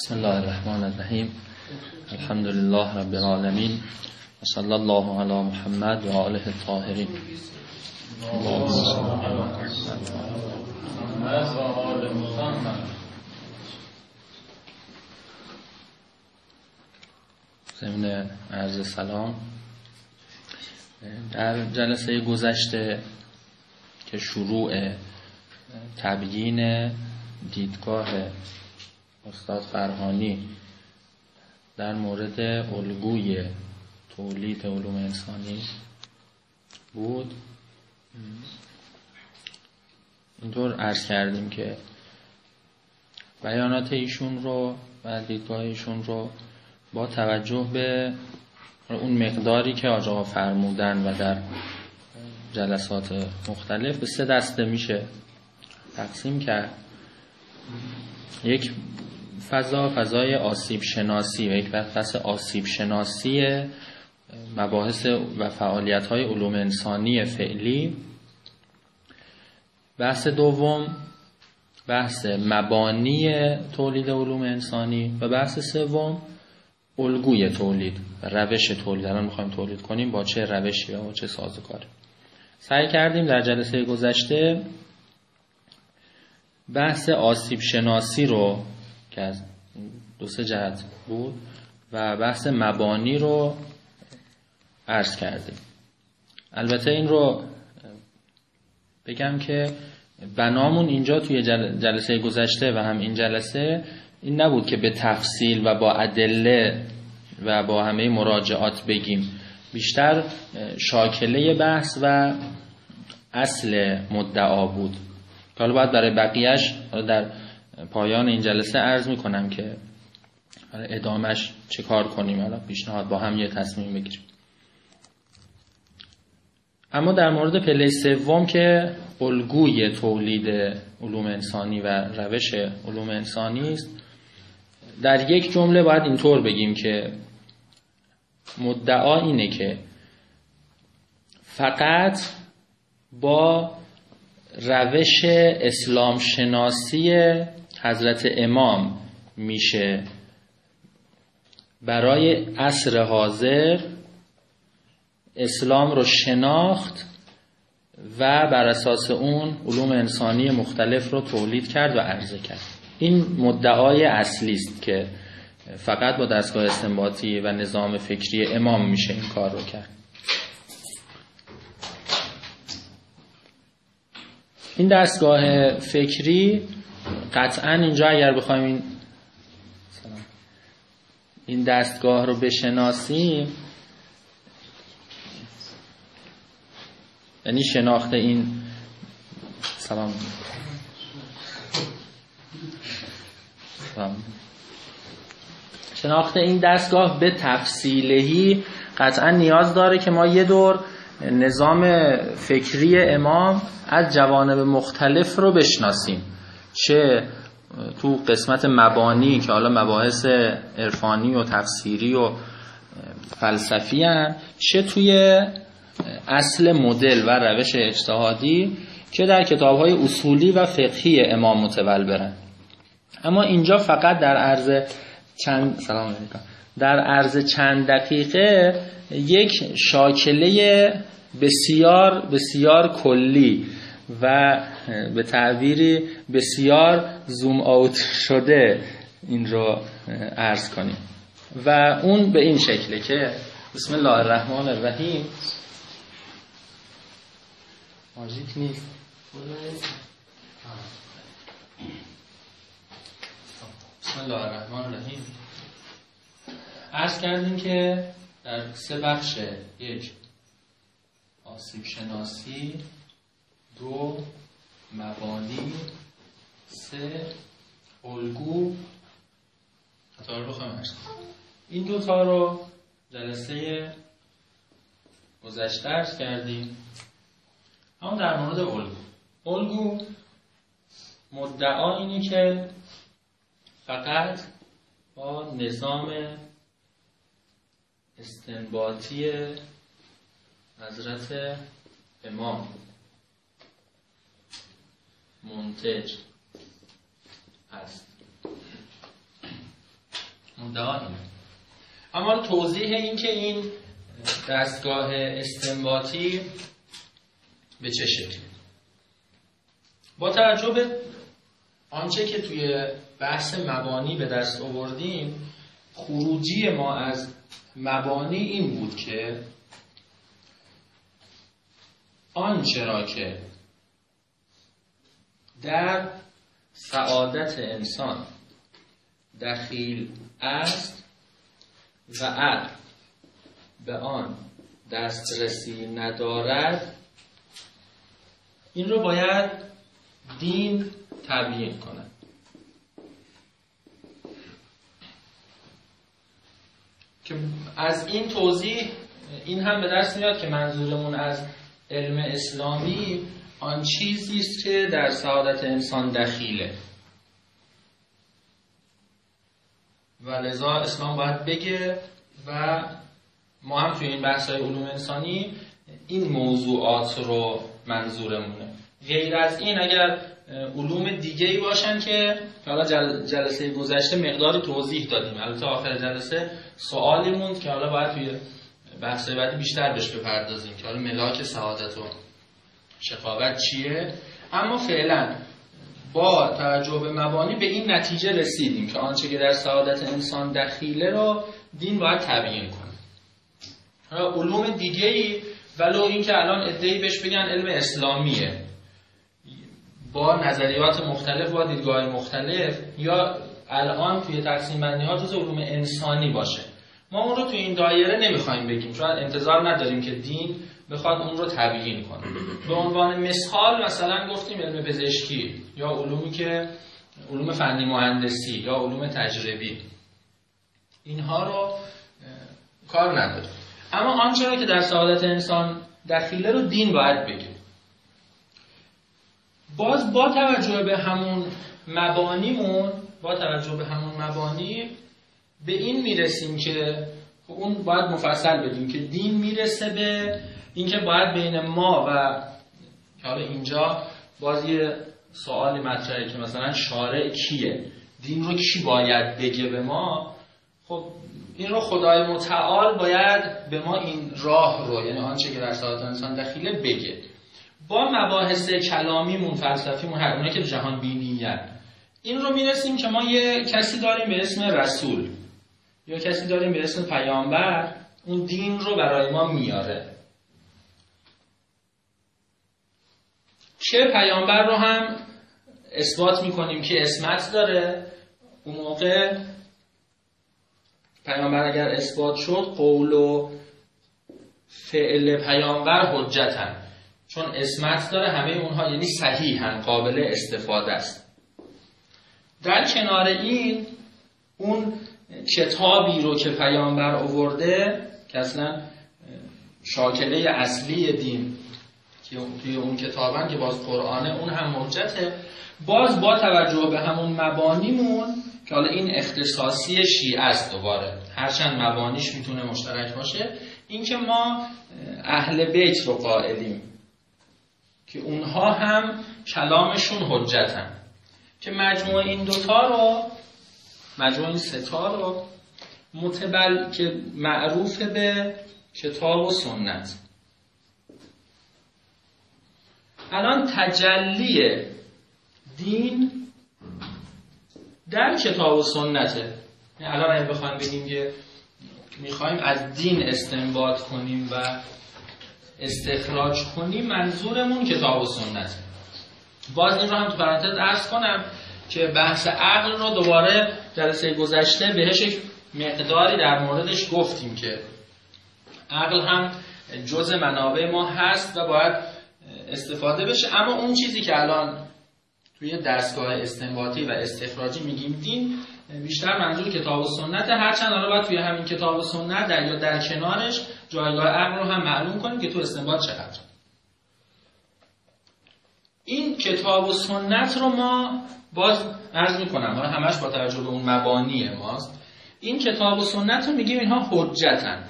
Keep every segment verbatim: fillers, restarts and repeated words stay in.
بسم الله الرحمن الرحیم. الحمد لله رب العالمین و صلی الله علی محمد و آله الطاهرین. اللهم صل علی محمد و آل محمد. ضمن عرض سلام، در جلسه گذشته که شروع تبیین دیدگاه استاد فرهانی در مورد الگوی تولید علوم انسانی بود، اینطور عرض کردیم که بیانات ایشون رو و دیدگاه ایشون رو با توجه به اون مقداری که آقا فرمودن و در جلسات مختلف به سه دسته میشه تقسیم کرد. یک فضا فضای آسیب شناسی و یک بحث آسیب شناسی مباحث و فعالیت‌های علوم انسانی فعلی. بحث دوم بحث مبانی تولید علوم انسانی و بحث سوم الگوی تولید و روش تولید. الان می‌خوایم تولید کنیم با چه روشی و چه سازوکاری. سعی کردیم در جلسه گذشته بحث آسیب شناسی رو که از دو سه جهت بود و بحث مبانی رو عرض کردیم. البته این رو بگم که بنامون اینجا توی جلسه گذشته و هم این جلسه این نبود که به تفصیل و با ادله و با همه مراجعات بگیم، بیشتر شاکله بحث و اصل مدعا بود. حالا باید برای بقیهش در پایان این جلسه عرض میکنم که ادامش چه کار کنیم، حالا پیشنهاد با هم یه تصمیم بگیریم. اما در مورد پله سوم که الگوی تولید علوم انسانی و روش علوم انسانی است، در یک جمله باید اینطور بگیم که مدعا اینه که فقط با روش اسلام شناسی حضرت امام میشه برای عصر حاضر اسلام رو شناخت و بر اساس اون علوم انسانی مختلف رو تولید کرد و عرضه کرد. این مدعای اصلی است که فقط با دستگاه استنباطی و نظام فکری امام میشه این کار رو کرد. این دستگاه فکری قطعا اینجا اگر بخوایم این این دستگاه رو بشناسیم، یعنی شناخت این سلام سلام شناخت این دستگاه به تفصیلهی قطعا نیاز داره که ما یه دور نظام فکری امام از جوانب مختلف رو بشناسیم، چه تو قسمت مبانی که حالا مباحث عرفانی و تفسیری و فلسفی هن، چه توی اصل مدل و روش اجتهادی که در کتاب‌های اصولی و فقهی امام متولبرن. اما اینجا فقط در عرض چند سلام علیکم در عرض چند دقیقه یک شاکله بسیار بسیار کلی و به تعبیری بسیار زوم آوت شده این رو عرض کنیم و اون به این شکله که بسم الله الرحمن الرحیم. ماژیک نیست. بسم الله الرحمن الرحیم. عرض کردیم که در سه بخش، یک آسیب شناسی، دو مبانی، سه الگو. تا رو بخوایم عرض کنیم این دو تا رو جلسه گذشته عرض کردیم. اما در مورد الگو الگو مدعا اینه که فقط با نظام استنباطی حضرت امام منتج است. ادعا اینه. اما توضیح این که این دستگاه استنباطی به چه شکلی، با توجه به آنچه که توی بحث مبانی به دست آوردیم، خروجی ما از مبانی این بود که آنچه را که در سعادت انسان دخیل است و عقل به آن دسترسی ندارد، این رو باید دین تبیین کند. که از این توضیح این هم به دست میاد که منظورمون از علم اسلامی آن چیزی است که در سعادت انسان دخیله و لذا اسلام باید بگه و ما هم توی این بحث‌های علوم انسانی این موضوعات رو منظورمونه. غیر از این اگر علوم دیگه‌ای باشن که حالا جل جلسه گذشته مقداری توضیح دادیم، البته آخر جلسه سوالی موند که حالا باید توی بحث بعدی بیشتر بهش بپردازیم که حالا ملاک سعادت و شقاوت چیه. اما فعلا با توجه به مبانی به این نتیجه رسیدیم که آنچه که در سعادت انسان دخیله رو دین باید تبیین کنه. حالا علوم دیگه‌ای ولو این که الان عده‌ای بهش بگن علم اسلامیه، با نظریات مختلف با دیدگاه مختلف، یا الان توی تقسیم بندی ها جزء علوم انسانی باشه، ما اون رو توی این دایره نمیخوایم بگیم، چون انتظار نداریم که دین بخواد اون رو تبیین کنه. به عنوان مثال مثلا گفتیم علم پزشکی یا علومی که علوم فنی مهندسی یا علوم تجربی، اینها رو کار نداریم. اما آنچه را که در سعادت انسان دخیله رو دین باید بگیم. باز با توجه به همون مبانیمون با توجه به همون مبانی به این میرسیم که اون باید مفصل بدیم که دین میرسه به اینکه باید بین ما و حالا اینجا باز یه سوالی مطرحه که مثلا شارع کیه، دین رو کی باید بگه به ما. خب این رو خدای متعال باید به ما این راه رو، یعنی آنچه که در سعادت انسان دخیله، بگه. با مباحث کلامیمون، فلسفیمون، هر اونایی که جهان بینیت، این رو میرسیم که ما یه کسی داریم به اسم رسول یا کسی داریم به اسم پیامبر، اون دین رو برای ما میاره. چه پیامبر رو هم اثبات میکنیم که اسمت داره، اون موقع پیامبر اگر اثبات شد قول و فعل پیامبر حجتن، چون اسمت داره، همه اونها یعنی صحیحن، قابل استفاده است. در کنار این اون کتابی رو که پیامبر آورده که اصلا شاکله اصلی دین که توی اون کتابن که باز قرآنه، اون هم حجته. باز با توجه به همون مبانیمون که حالا این اختصاصی شیعه است، دوباره هرچند مبانیش میتونه مشترک باشه، این که ما اهل بیت رو قائلیم که اونها هم کلامشون حجتن، که مجموع این دوتا رو، مجموع این ستا رو متبل که معروف به کتاب و سنت. الان تجلی دین در کتاب و سنته. الان اگه بخوایم بگیم که میخوایم از دین استنباط کنیم و استخراج کنیم، منظورمون کتاب و سنته. باز این رو هم تو پرانتز عرض کنم که بحث عقل رو دوباره جلسه گذشته بهش مقداری در موردش گفتیم که عقل هم جزء منابع ما هست و باید استفاده بشه. اما اون چیزی که الان توی دستگاه استنباطی و استخراجی میگیم دین، بیشتر منظور کتاب و سنت، هرچند حالا باید توی همین کتاب و سنت در یا در کنارش جایگاه عقل رو هم معلوم کنیم که تو استنباط چقدر. این کتاب و سنت رو ما باز عرض میکنم، حالا همش با توجه به اون مبانی ماست، این کتاب و سنت رو میگیم اینها حجتن.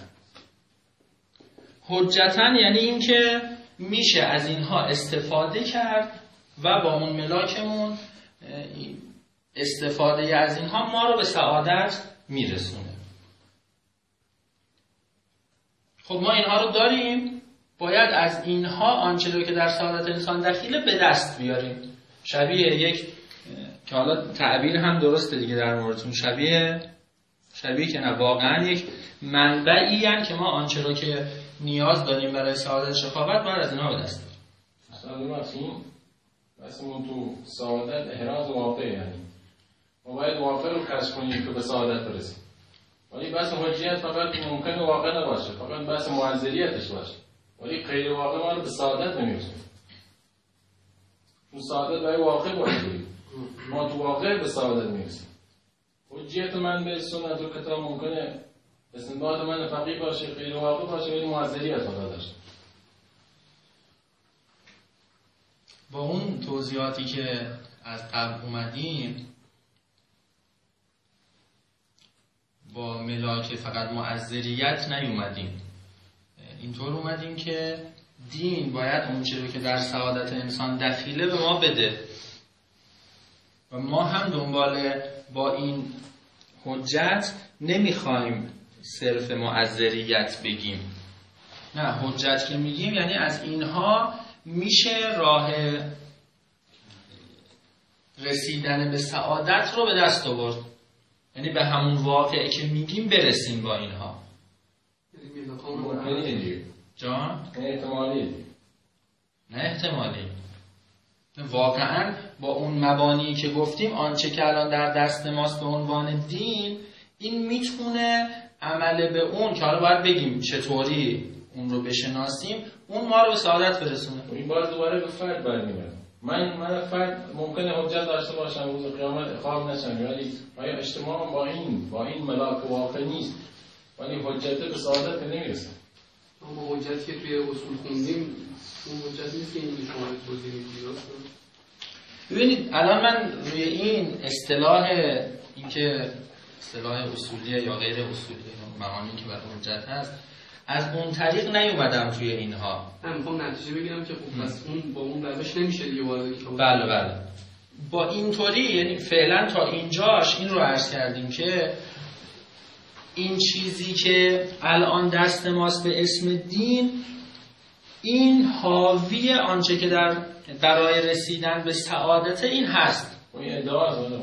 حجتن یعنی این که میشه از اینها استفاده کرد و با اون ملاکمون استفاده از اینها ما رو به سعادت میرسونه. خب ما اینها رو داریم، باید از اینها آنچه رو که در سعادت انسان دخیله به دست بیاریم. شبیه یک، که حالا تعبیر هم درسته دیگه در موردتون، شبیه شبیه که نه واقعا یک منبعی هن که ما آنچه رو که نیاز داریم برای سعادت شفاعت باید از اینها به دست بیاریم. مثلا مثلا تو سعادت احراز واقع، یعنی ما باید واقع رو کشف کنیم که به سعادت برسیم. ولی بحث حجیت فقط ممکنه واقع نباشه، فقط بحث معذریتش باشه، ولی غیر واقع ما رو به سعادت نمیرسونه. چون سعادت باید واقع باشه، ما تو واقع به سعادت میرسیم. حجیت من به سنت و کتاب ممکنه استنباط من فقیه باشه، غیر واقع باشه، ولی معذریت فقط داشته. با اون توضیحاتی که از قبل اومدیم، با ملاک فقط معذریت نیومدیم، اینطور اومدیم که دین باید اون چیزی که در سعادت انسان دخیله به ما بده و ما هم دنبال با این حجت نمیخوایم صرف معذریت بگیم. نه، حجت که میگیم یعنی از اینها میشه راه رسیدن به سعادت رو به دست آورد، یعنی به همون واقعی که میگیم برسیم با اینها. جان؟ نه احتمالی نه احتمالی واقعا با اون مبانی که گفتیم، آنچه که الان در دست ماست به عنوان دین، این میتونه عمل به اون که حالا باید بگیم چطوری اون رو بشناسیم، اون ما رو به سعادت برسونه. این باز دوباره به فرد برمیگرده. من من فرد ممکنه حجت داشته باشم روز قیامت خواب نشم، ولی آیا اجتماع با این با این ملاک واقع نیست، ولی حجت به سعادت نمیرسه. اما حجت که توی اصول خوندیم اون حجت نیست که این شما توضیح میدید. ببینید الان من روی این اصطلاح، این که اصطلاح اصولیه یا غیر اصولیه، معانی که برای حجت هست، از اون طریق نیومدم توی اینها. من میخوام نتیجه بگیرم که خب پس اون با اون روش نمیشه دیگه وارد کتاب. بله بله. با اینطوری یعنی فعلا تا اینجاش این رو عرض کردیم که این چیزی که الان دست ماست به اسم دین، این حاوی آنچه که در برای رسیدن به سعادت این هست. این ادعا است.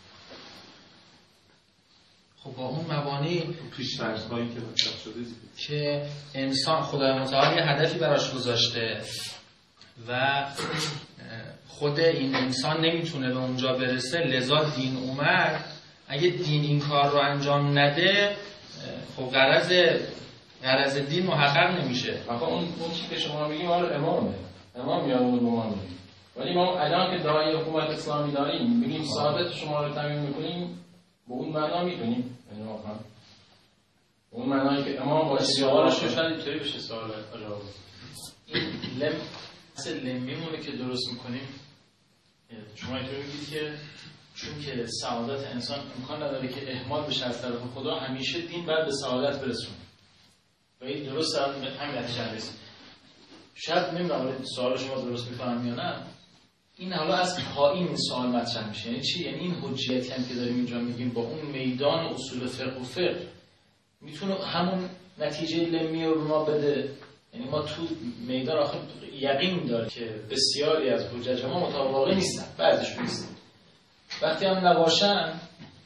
خب با اون مبانی پیش فرض هایی که مطرح شده که انسان خدای متعال یه هدفی براش گذاشته و خود این انسان نمیتونه به اونجا برسه، لذا دین اومد. اگه دین این کار رو انجام نده، خب غرض غرض دین محقق نمیشه. آخه اون اون چیزی که شما میگید آره امامه، امام میاد اون رو ما میگیم. ولی ما الان که داعی حکومت اسلامی داریم، میگیم سعادت شما رو تامین میکنیم، به اون معنا میتونیم یعنی واقعا اون معنایی که امام با سوالش شاید اینطوری بشه سوال جواب. این لم اصل لمیمونه که درست میکنیم، شما اینطوری میگید که چون که سعادت انسان امکان نداره که اهمال بشه از طرف خدا، همیشه دین بعد به سعادت برسونه و این درست هم همین نتیجه رسید. شاید نمیدونم سوال شما درست میفهمم یا نه. این حالا از پایین این سوال مطرح میشه، یعنی چی؟ یعنی این حجیتی هم که داریم اینجا میگیم با اون میدان اصول فقه و فقه میتونه همون نتیجه لمی رو ما بده. یعنی ما تو میدان آخر یقین داره که بسیاری از حجج ما مطابقه نیستن، بعضیشون نیستن. وقتی هم نباشن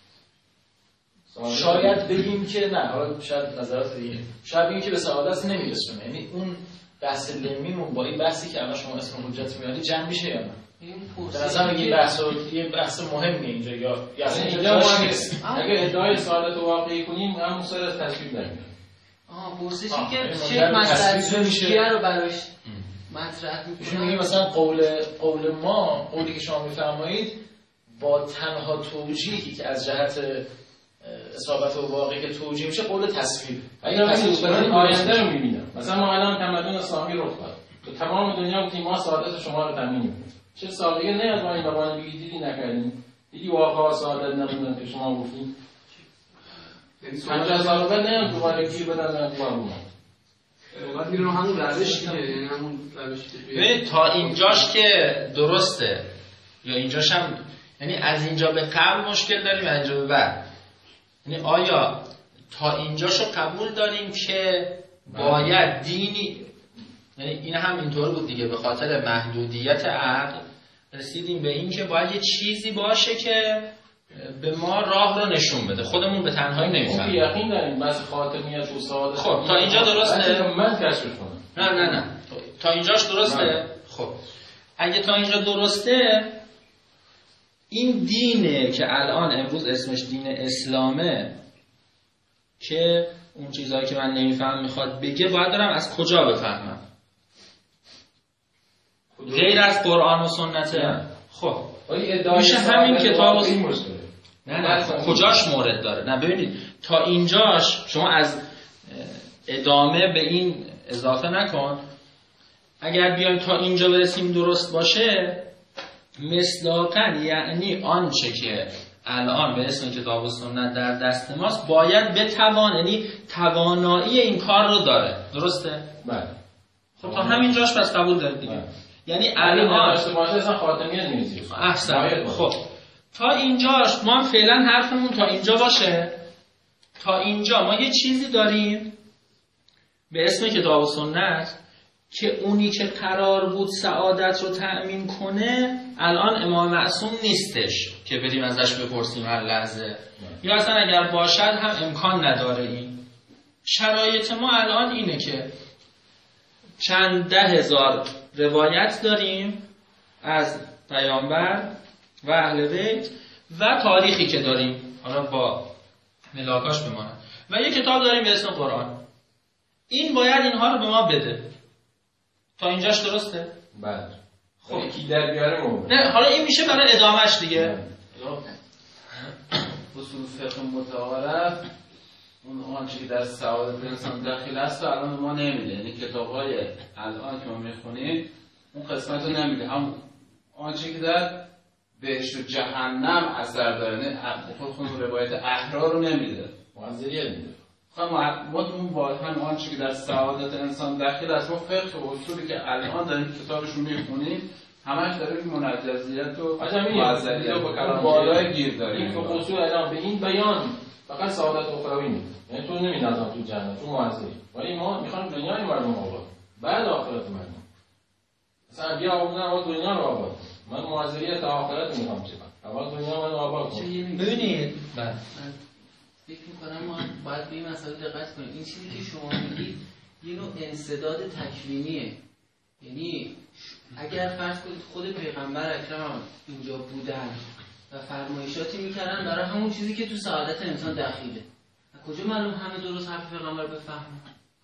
شاید بگیم که نه، حالا شاید نظرات دیگه، شاید بگیم که به سعادت نمیرسونه. یعنی اون بحث لمیمون با این بحثی که الان شما اسم حجت میاری جمع میشه یا نه؟ در نظر میگه بحث یه بحث مهمه اینجا یا یا اینجا مهم نیست. اگه ادعای سعادت واقعی کنیم همون سر از تصویب نمیشه. آها پرسشی که چه مسئله میشه رو براش مطرح میکنه. میگه مثلا قول قول ما، قولی که شما میفرمایید با تنها توجیهی که از جهت اصابت و واقعی که توجیه میشه قول تصویب. اگه تصویب کنیم آینده رو میبینم. مثلا ما الان تمدن اسلامی رخ داد. تو تمام دنیا گفتیم ما سعادت شما رو تضمین میکنیم. چه سابقه نیاد با این زبان بگید دیدی نکردیم. دیدی واقعا سعادت نبودن که شما گفتیم. پنجاه سال بعد نیاد دوباره گیر بدن در قانون. بعد میرن همون روش دیگه، یعنی همون روشی که تا اینجاش که درسته یا اینجاش هم، یعنی از اینجا به قبل مشکل داریم، از اینجا به بعد. یعنی آیا تا اینجاشو قبول داریم که باید دینی، یعنی این هم اینطور بود دیگه، به خاطر محدودیت عقل رسیدیم به این که باید یه چیزی باشه که به ما راه رو نشون بده، خودمون به تنهایی نمیفهمیم. یقین داریم بس خاتمیت و سعادت. خب تا اینجا درسته؟ من کشفش کنم. نه نه نه تا اینجاش درسته؟ نه. خب اگه تا اینجا درسته، این دینه که الان امروز اسمش دین اسلامه که اون چیزایی که من نمیفهم میخواد بگه، باید دارم از کجا بفهمم؟ غیر از قرآن و سنته؟ خب میشه همین کتاب و... نه نه کجاش مورد داره؟ نه ببینید تا اینجاش شما از ادامه به این اضافه نکن. اگر بیایم تا اینجا برسیم درست باشه، مصداقاً یعنی آنچه که الان به اسم کتاب و سنت در دست ماست باید بتوان، یعنی توانایی این کار رو داره. درسته؟ بله. خب تا همینجاش پس قبول دارید دیگه. یعنی الان داشته باشه اصلا خاتمیت نمیشه. احسن. خب تا اینجاش ما هم فعلا حرفمون تا اینجا باشه. تا اینجا ما یه چیزی داریم به اسم کتاب و سنت که اونی که قرار بود سعادت رو تأمین کنه الان امام معصوم نیستش که بریم ازش بپرسیم هر لحظه، یا اصلا اگر باشد هم امکان نداره. این شرایط ما الان اینه که چند ده هزار روایت داریم از پیامبر و اهل بیت و تاریخی که داریم، حالا با ملاکاش بمانه، و یه کتاب داریم به اسم قرآن. این باید اینها رو به ما بده. تا اینجاش درسته؟ بله. خب کی در بیاره مون؟ نه حالا این میشه برای ادامهش دیگه. اصول فقه متعارف اون آنچه که در سعادت انسان داخل است و الان ما نمیده، یعنی کتاب‌های الان که ما میخونیم اون قسمت رو نمیده، هم آنچه که در بهشت و جهنم اثر داره، نه خود روایت احرار رو نمیده، معذریت میده. خب ما اون با هم آنچه که در سعادت انسان داخل است، ما فقه و اصولی که الان داریم کتابشون میخونیم همش داره که منجزیت و معذریت و کلام بالای گیر داریم. این اصول الان به این بیان فقط سعادت اخروی میده، یعنی تو نمی‌نازم تو جنت، تو معذری، ولی ما میخوایم دنیای مردم آباد بعد آخرت مردم. مثلا بیا آبادن دنیا رو آباد، من معذریت آخرت میخوام چیکار؟ اول دنیا من آباد کنم. ببینید من فکر می‌کنم ما باید به این مسئله دقت کنیم. این چیزی که شما میگید یه نوع انسداد تکوینیه، یعنی اگر فرض کنید خود پیغمبر اکرم اینجا بودن و فرمایشاتی میکردن برای همون چیزی که تو سعادت انسان دخیله، کجا معلوم همه درست حرف پیغمبر بفهمن؟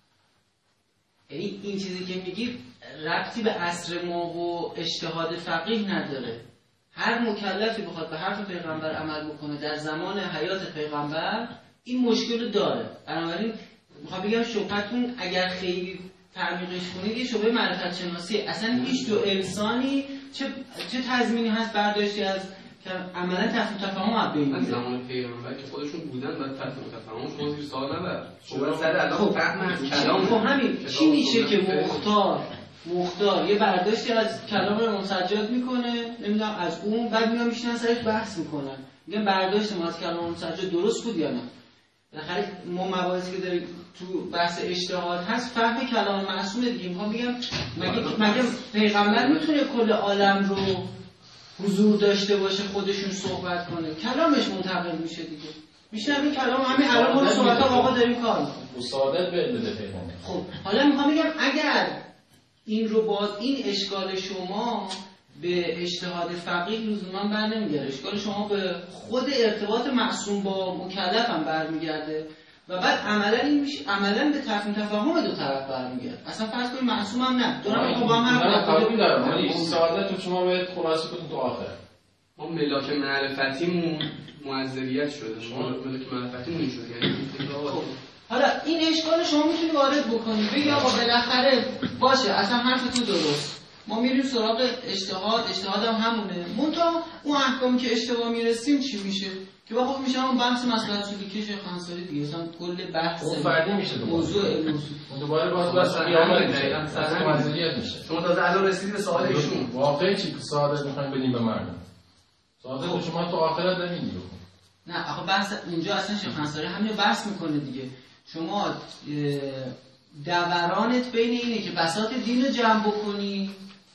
یعنی این چیزی که میگید ربطی به عصر ما و اجتهاد فقیه نداره. هر مکلفی بخواد به حرف پیغمبر عمل بکنه در زمان حیات پیغمبر این مشکل داره. بنابراین میخوام بگم شبهتون اگر خیلی تعمیقش کنید یه شبهه معرفت شناسی، اصلا هیچ دو انسانی چه چه تضمینی هست برداشتی از که عملا تفاهم تفاهم از بین از زمان پیغمبر که خودشون بودن و تفاهم تفاهم شما زیر سوال نبر. شما سر الان فهم از کلام خب همین چی میشه که مختار مختار یه برداشتی از کلام رو مسجاد میکنه، نمیدونم از اون بعد میان میشینن سرش بحث میکنن، میگن برداشت ما از کلام مسجاد درست بود یا نه. بالاخره ما مباحثی که داریم تو بحث اجتهاد هست فهم کلام معصومه دیگه. میخوام بگم مگه مگه پیغمبر میتونه کل عالم رو حضور داشته باشه خودشون صحبت کنه؟ کلامش منتقل میشه دیگه. میشه همین کلام همین الان ما صحبت‌ها واقعا داریم کار می‌کنیم. استادت به بده پیغمبر. خب حالا میخوام بگم اگر این رو باز این اشکال شما به اجتهاد فقیه لزوما بر نمیگرده، اشکال شما به خود ارتباط معصوم با مکلف هم برمیگرده و بعد عملا این میشه عملا به تفاهم تفاهم دو طرف برمیگرده. اصلا فرض کنید معصوم هم نه دارم خب هم هم کاری دارم، ولی سعادت رو شما باید خلاصه کنید تو آخر. ما ملاک معرفتیمون معذریت شده، شما ملاک معرفتیمون شده، یعنی حالا این اشکال شما میتونی وارد بکنید بگی آقا بالاخره باشه اصلا حرف تو درست، ما میریم سراغ اجتهاد، اجتهاد هم همونه، منتها اون احکامی که اشتباه میرسیم چی میشه که واقعا میشه همون بحث مسئله اصولی که شیخ انصاری دیگه اصلا کل بحث اون فردی میشه دوباره موضوع علم دوباره باز باز قیامت میشه اصلا معذریت میشه. شما تازه الان رسیدی به سوال ایشون واقعی چی سعادت میخوایم بدیم به مردم؟ سعادت شما تو آخرت نمیدید. نه آخه بحث اونجا اصلا شیخ انصاری همین رو بحث میکنه دیگه. شما دورانت بین اینه که بساط دین رو جمع بکنی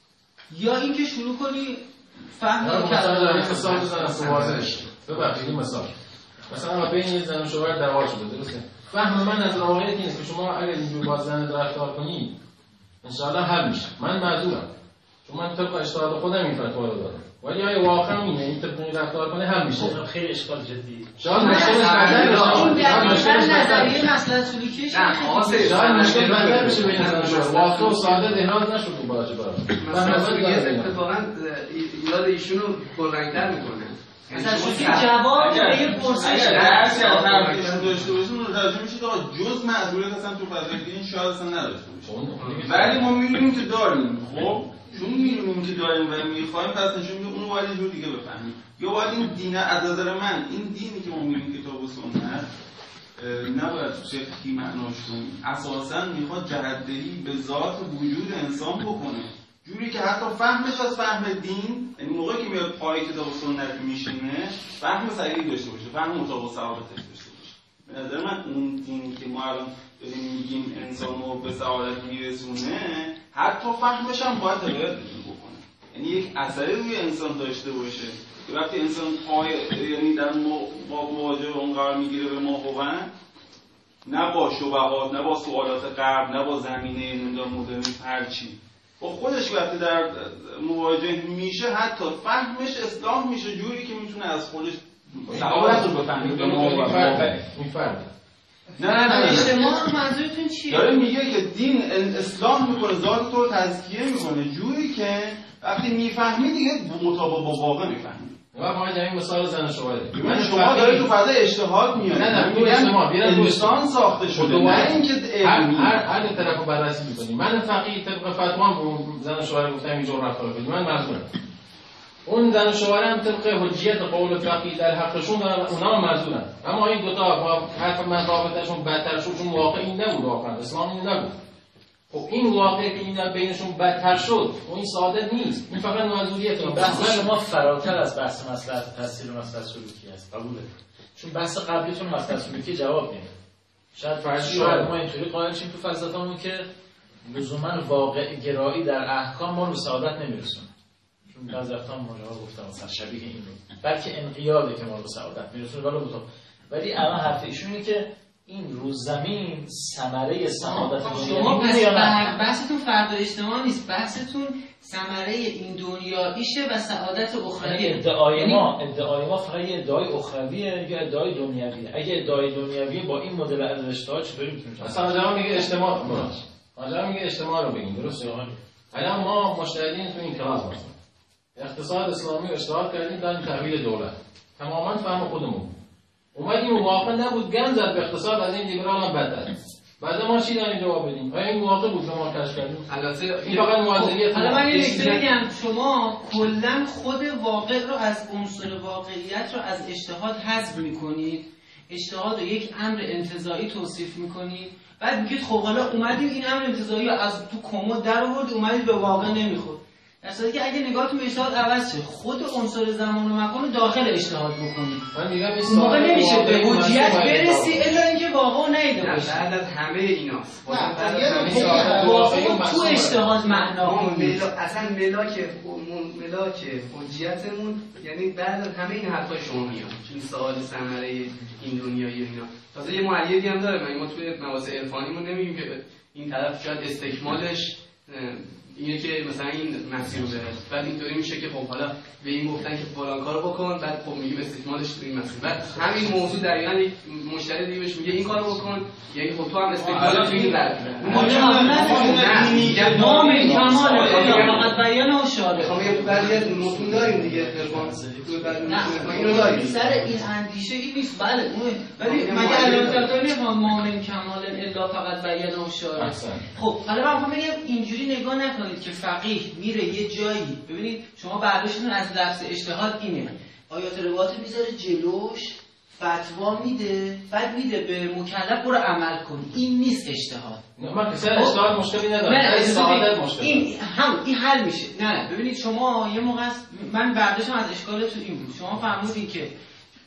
یا اینکه شروع کنی فهم کلام. مثلا مثلا واضحش ببخشید مثال مثلا بین یه زن و شوهر دعوا شده، درسته؟ فهم من از واقعیت اینه که شما اگر اینجوری با زن رفتار کنید ان شاء الله حل میشه. من معذورم چون من طبق اجتهاد خودم این فتوا رو دادم، ولی آیا واقعا اینه این طبق رفتار کنه حل میشه؟ خیلی اشکال جدی. شاید مشکلش بدتر بشه. این دقیقاً نظریه مسئله سلوکیش شاید مشکل بدتر بشه بین زن و شوهر. واقعا و ساده دهناز نشد تو باشه برام. مثلا سلوکیت اتفاقا ایراد ایشون رو پررنگ‌تر میکنه. مثلا چون جواب به یه پرسش درسی از نمی‌تونن داشته باشیم راجع میشه آقا جز معذوریت اصلا تو فضای دین شاید اصلا نداشته باشه، ولی ما می‌بینیم که داریم. خب چون می‌بینیم که داریم و می‌خوایم پس نشون میده اون باید یه جور دیگه بفهمیم. یا باید این دین از نظر من این دینی که ما می‌بینیم کتاب و سنت نباید فقهی معناش کنیم، اساساً می‌خواد جهت‌دهی به ذات وجود انسان بکنه، جوری که حتی فهمش از فهم دین، یعنی موقعی که میاد پای کتاب و سنت میشینه فهم صحیحی داشته باشه، فهم مطابق سعادتش داشته باشه. به نظر من اون دینی که ما الان داریم میگیم انسان رو به سعادت میرسونه حتی فهمش هم باید هدایت بکنه، یعنی یک اثری روی انسان داشته باشه که وقتی انسان پای یعنی در مواجهه اون قرار میگیره به ماهوان، نه با شبهات، نه با سوالات غرب، نه با زمینه نمیدونم مدرنیسم، هر چی با خودش وقتی در مواجه میشه حتی فهمش اصلاح میشه جوری که میتونه از خودش سعادت رو بفهمه. این فرق نه نه نه اجتماع منظورتون چیه؟ داره میگه که دین اصلاح میکنه، ذات تو رو تزکیه میکنه جوری که وقتی میفهمی دیگه مطابق با واقع میفهمی. ما فقط همین مثال زن و شوهر. من شما داره تو فضای اجتهاد میاد. نه نه میگم اجتماع انسان ساخته شده، نه اینکه علمی. هر هر طرفو بررسی می‌کنی. من فقیه طبق فتوام زن و شوهر گفتم اینجور رفتار کنید، من معذورم. اون زن و شوهر هم طبق حجیت قول فقیه در حقشون دارن، اونا هم معذورن. اما این دو تا با حرف مطابقتشون بدتر شد، چون واقعی نبود، واقعا اسلام این نبود. خب این واقعی که اینا بینشون بدتر شد، اون ساده نیست. این فقط معذوریت. بحث شما فراتر از بحث مصلحت تفسیر و مصلحت سلوکی است. قبوله. چون بحث قبلیتون مصلحت سلوکی جواب نمیده. شاید فرض شاید ما اینطوری قائل شیم تو فلسفه‌مون که لزوما واقع گرایی در احکام ما رو سعادت نمیرسونه. چون بعضی وقتا ماجرا گفتم مثلا شبیه این رو. بلکه انقیاده که ما رو سعادت میرسونه. ولی بودم. ولی الان حرف ایشون اینه که این روز زمین ثمره سعادت شما بحثتون فرد و اجتماع نیست، بحثتون ثمره این دنیاییشه و سعادت اخرویه. ادعای ما ادعای ما فقط یه ادعای اخرویه یا ادعای دنیویه. اگه ادعای دنیویه با این مدل از رشته‌ها چطوری میتونیم؟ مثلا جواب میگه اجتماع باشه. حالا میگه اجتماع رو بگیم، درسته؟ الان ما مشتهدین تو این کلاس مثلا اقتصاد اسلامی رو اشتغال کردیم در تحویل دولت. تماما فهم خودمون. اومدیم موافق نبود گند زد به اقتصاد، از این لیبرال هم بدتر. بعد ما چی داریم جواب بدیم؟ آیا این موافق بود که ما کشف کردیم؟ البته این فقط موازیت. حالا من یه نکته بگم، شما کلا خود واقع رو از عنصر واقعیت رو از اجتهاد حذف می‌کنید. اجتهاد رو یک امر انتزاعی توصیف می‌کنید. بعد میگید خب حالا اومدید این امر انتزاعی رو از تو کمد در آوردید، اومدید به واقع نمیخورد. در صورتی که اگه نگاهتون به اجتهاد عوض شه، خود عنصر زمان و مکان رو داخل اجتهاد بکنید. من میگم این موقع نمیشه به حجیت برسی الا اینکه واقع نیده باشه. بعد از همه ایناست. بعد از همه واقع تو اجتهاد معنا کنید. اصلا ملاک ملاک حجیتمون یعنی بعد از همه این حرفای شما میاد. چون سوال ثمره این دنیایی و اینا. تازه یه معیدی هم داره. ما توی مباحث عرفانیمون نمیگیم که این طرف شاید استکمالش اینه که مثلا این مسیر رو بره، بعد اینطوری میشه که خب حالا به این گفتن که فلان کارو بکن، بعد خب میگیم استکمالش تو این مسیر، بعد همین موضوع دقیقاً یک مشتری دیگه بهش میگه این کارو بکن، یعنی خب تو هم استکمال تو این برد ما نه ما من کمال فقط بیان و اشاره. خب یه بعضی از متون داریم دیگه عرفان تو بعد اینو داریم. سر این اندیشه این نیست، بله اون ولی مگه علامت داریم ما من کمال الا فقط بیان و اشاره. خب حالا من میخوام بگم اینجوری نگاه نکنید که فقیه میره یه جایی، ببینید شما برداشتتون از لفظ اجتهاد اینه، آیات روایات میذاره جلوش، فتوا میده، بعد میده به مکلف برو عمل کن. این نیست اجتهاد. نه من اصلا اجتهاد مشکلی ندارم. سعادت مشکل. این هم این حل میشه. نه ببینید شما یه موقع من برداشتم از اشکالتون این بود. شما فهمیدین که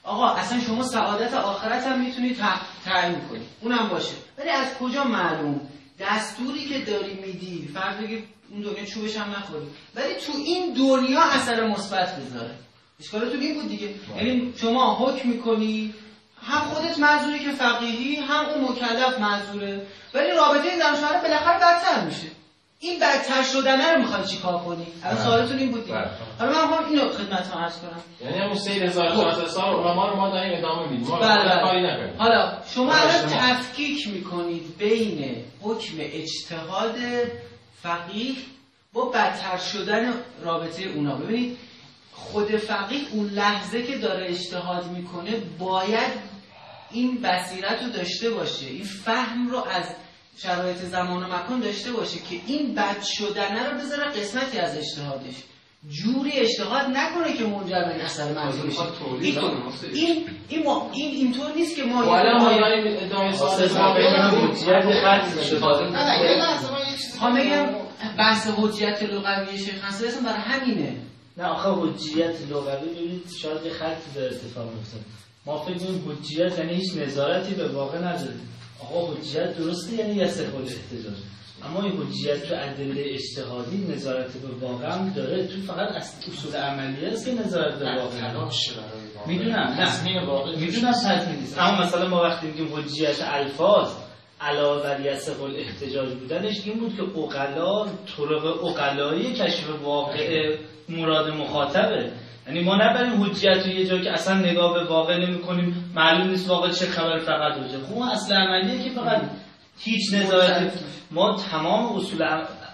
آقا اصلا شما سعادت آخرت هم میتونی تعیین کنی، اونم باشه، ولی از کجا معلوم دستوری که داری میدی فرض بگیر اون دنیا چوبش هم نخوری ولی تو این دنیا اثر مثبت بذاره. اشکالتون این بود دیگه، یعنی شما حکم میکنی هم خودت معذوری که فقیهی، هم اون مکلف معذوره، ولی رابطه این زن و شوهر بالاخره بدتر میشه. این بدتر شدنه رو میخواد چیکار کنی؟ الان سوالتون این بود دیگه. حالا من میخوام اینو خدمتتون عرض کنم. یعنی همون سه هزار و چهارصد سال علما رو ما داریم ادامه میدیم. ما کاری نکنیم. حالا شما الان تفکیک میکنید بین حکم اجتهاد فقیه با بدتر شدن رابطه اونا. ببینید خود فقیه اون لحظه که داره اجتهاد میکنه باید این بصیرت رو داشته باشه، این فهم رو از شرایط زمان و مکان داشته باشه که این بد شدنه رو بذاره قسمتی از اجتهادش، جوری اجتهاد نکنه که منجر به اثر منفی بشه. این این این ما این اینطور نیست که ما حالا ما داریم ادامه سازه ما بگیم حجیت خط استفاده کنیم. نه یه لحظه من میگم بحث حجیت لغوی شیخ نصیر اصلا برای همینه. نه آخه حجیت لغوی ببینید شاید یه خطی داره اتفاق میفته. ما فکر می‌کنیم حجیت یعنی هیچ نظارتی به واقع نداره. آقا حجیت درسته یعنی یستحق الاحتجاج، اما این حجیت تو ادله اجتهادی نظارت به واقع هم داره. تو فقط اصول عملیه است که نظارت به واقع تلاش میدونم نه میدونم تضمین نیست، اما مثلا ما وقتی میگیم حجیت الفاظ علاوه بر یستحق الاحتجاج بودنش این بود که عقلا طرق عقلایی کشف واقع مراد مخاطبه. یعنی ما نبریم حجیت رو یه جایی که اصلا نگاه به واقع نمی کنیم، معلوم نیست واقع چه خبر، فقط حجت. خب اصل عملیه که فقط هیچ نظارت. ما تمام اصول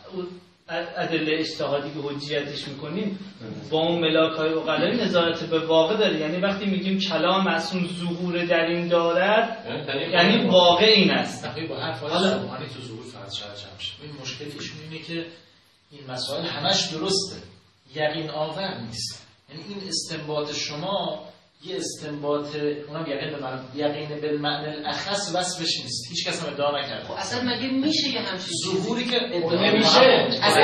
ادله اجتهادی که حجیتش میکنیم با اون ملاک‌های عقلایی نظارت به واقع داره. یعنی وقتی میگیم کلام معصوم ظهور در این دارد یعنی واقع این است. با حرف حالا تو ظهور فرض شرط میشه. این مشکلش اینه که این مسائل همش درسته، یقین آور نیست. یعنی این استنباط شما یه استنباط اونم یقین به معنی یقین به معنی الاخص وصفش نیست، هیچ کس هم ادعا نکرده. خب اصلا مگه میشه یه همچین ظهوری که ادعا نمیشه؟ اصلا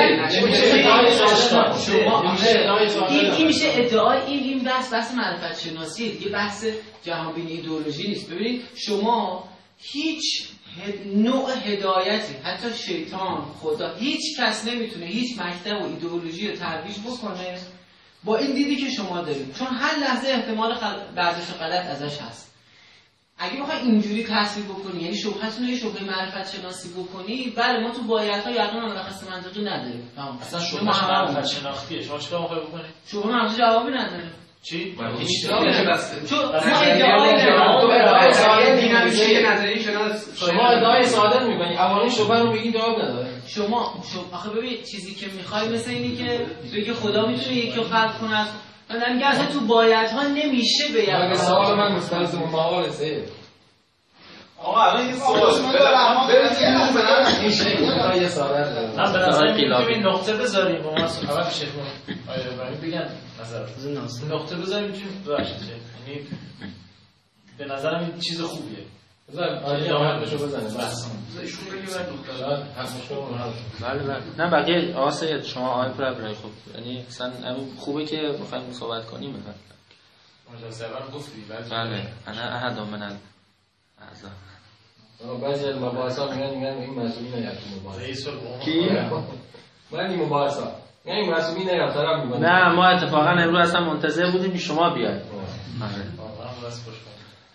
این این میشه ادعای این این بحث بحث معرفت شناسیه دیگه، بحث جهانبینی ایدئولوژی نیست. ببینید شما هیچ نوع هدایتی، حتی شیطان، خدا، هیچ کس نمیتونه هیچ مکتب و ایدئولوژی رو ترویج بکنه با این دیدی که شما دارید، چون هر لحظه احتمال خل... برداشت غلط ازش هست. اگه بخوای اینجوری تصویر بکنی، یعنی شبهتون رو یه شبهه معرفت شناسی بکنی، بله ما تو بایدها یقین مرخص منطقی نداریم. اصلا شبهه معرفت شناختیه، شما چیکار می‌خوای بکنی؟ شبهه معرفت جوابی نداره. چی؟ هیچ جوابی نمی‌بسته. چون ما ادعای ساده دینامیکی نظری شناس شما ادعای ساده می‌کنی، اولین شبهه رو بگین جواب نداره. شما شما آخه ببین چیزی که می‌خوای مثل اینی که بگی خدا می‌تونه یکی رو خلق کنه. من میگم اصلا تو بایدها نمیشه بگم. سوال من مستلزم محال سه. آقا الان یه سوال دارم. بریم میشه یه سوال دارم. من به نظر میاد این نقطه بذاریم با ما اول میشه کنیم. آیا ابراهیم بگن نظر نقطه بذاریم میتونیم ببخشید. یعنی به نظرم این چیز خوبیه. بذار آیه جوابشو بزنه. بس. ایشون بگه بعد نقطه. بله بله. نه بقیه آقا سید شما آقای پرابرای خوب. یعنی مثلا همین خوبه که بخوایم صحبت کنیم مثلا. ما جزایر گفتی بله. انا احد من اعضا. بعضی از مباحثا میگن میگن این مسئولی نیست مباحث. رئیس الجمهور. کی؟ من این مباحثا. نه این مسئولی نیست طرف میگن. نه ما اتفاقا امروز اصلا منتظر بودیم که شما بیاید. آره. واقعا بس خوش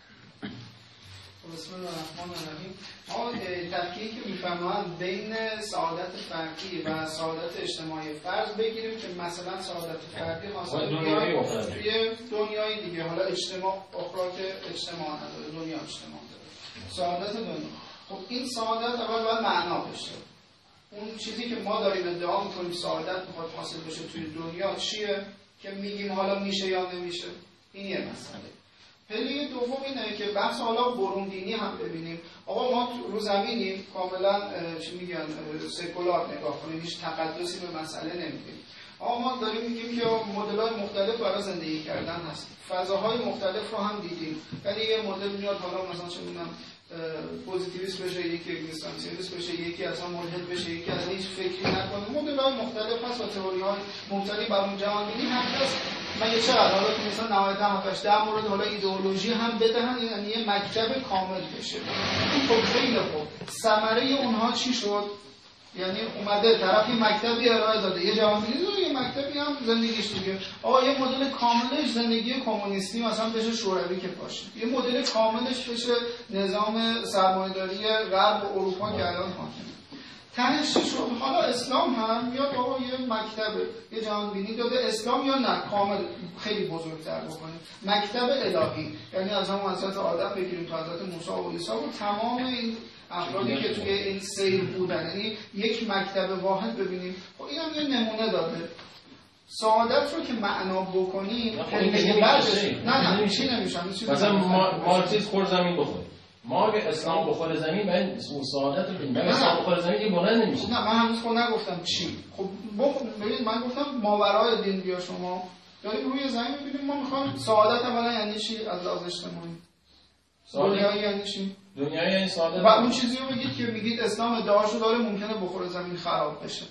بسم الله الرحمن الرحیم. ما تفکیکی که میفهمند بین سعادت فردی و سعادت اجتماعی فرض بگیریم که مثلا سعادت فردی حاصل توی دنیای دیگه، حالا اجتماع اخراج اجتماع نداره، دنیا اجتماع داره، سعادت دنیا. خب این سعادت اول باید معنا بشه. اون چیزی که ما داریم ادعا میکنیم سعادت میخواد حاصل بشه توی دنیا چیه که میگیم حالا میشه یا نمیشه؟ این یه مسئله. پله دوم اینه که بحث حالا برون دینی هم ببینیم. آقا ما رو زمینیم کاملا چی میگن سکولار نگاه کنیم، هیچ تقدسی به مسئله نمیدیم. آقا ما داریم میگیم که مدل‌های مختلف برای زندگی کردن هست، فضاهای مختلف رو هم دیدیم، ولی یه مدل میاد حالا مثلا چه میدونم پوزیتیویست بشه، یکی اگزیستانسیالیست بشه، یکی اصلا ملحد بشه، یکی اصلا هیچ فکری نکنه. مدل‌های مختلف هست و تئوری‌های مختلفی بر اون جهان بینی هم هست. مگه چقدر حالا که مثلا نهایتا هفتش در مورد حالا ایدئولوژی هم بدهن، یعنی یه مکتب کامل بشه. این خب خیلی خوب. ثمره اونها چی شد؟ یعنی اومده طرفی مکتبی ارائه داده، یه جوانبینی داره، یه مکتبی هم زندگیش دیگه. آقا یه مدل کاملش زندگی کمونیستی مثلا بشه شوروی که باشه، یه مدل کاملش بشه نظام سرمایه‌داری غرب و اروپا که الان حاکمه. تهش شد حالا اسلام هم میاد بابا یه مکتبه، یه جهانبینی داده اسلام یا نه کامل خیلی بزرگتر بکنیم مکتب الهی، یعنی از همون حضرت آدم بگیریم تا حضرت موسی و عیسی و تمام این افرادی که توی این سیر بودن، یعنی یک مکتب واحد ببینیم. خب این هم یه نمونه داده. سعادت رو که معنا بکنیم خیلی بعدش نه نه چی نمیشم مثلا مارکسیسم خور زمین بخور، ما اگه اسلام بخور زمین باید سعادت رو ببینیم، اسلام بخور زمین که بلند نمیشه. نه من هنوز خود نگفتم چی. خب ببین من گفتم ماورای دین بیا شما داریم روی زمین ببینیم ما میخوایم سعادت اولا یعنی چی از لحاظ اجتماعی؟ دنیایی یعنی چی؟ دنیایی یعنی سعادت. و اون چیزی رو بگید که میگید اسلام ادعاشو داره ممکنه بخور زمین خراب بشه.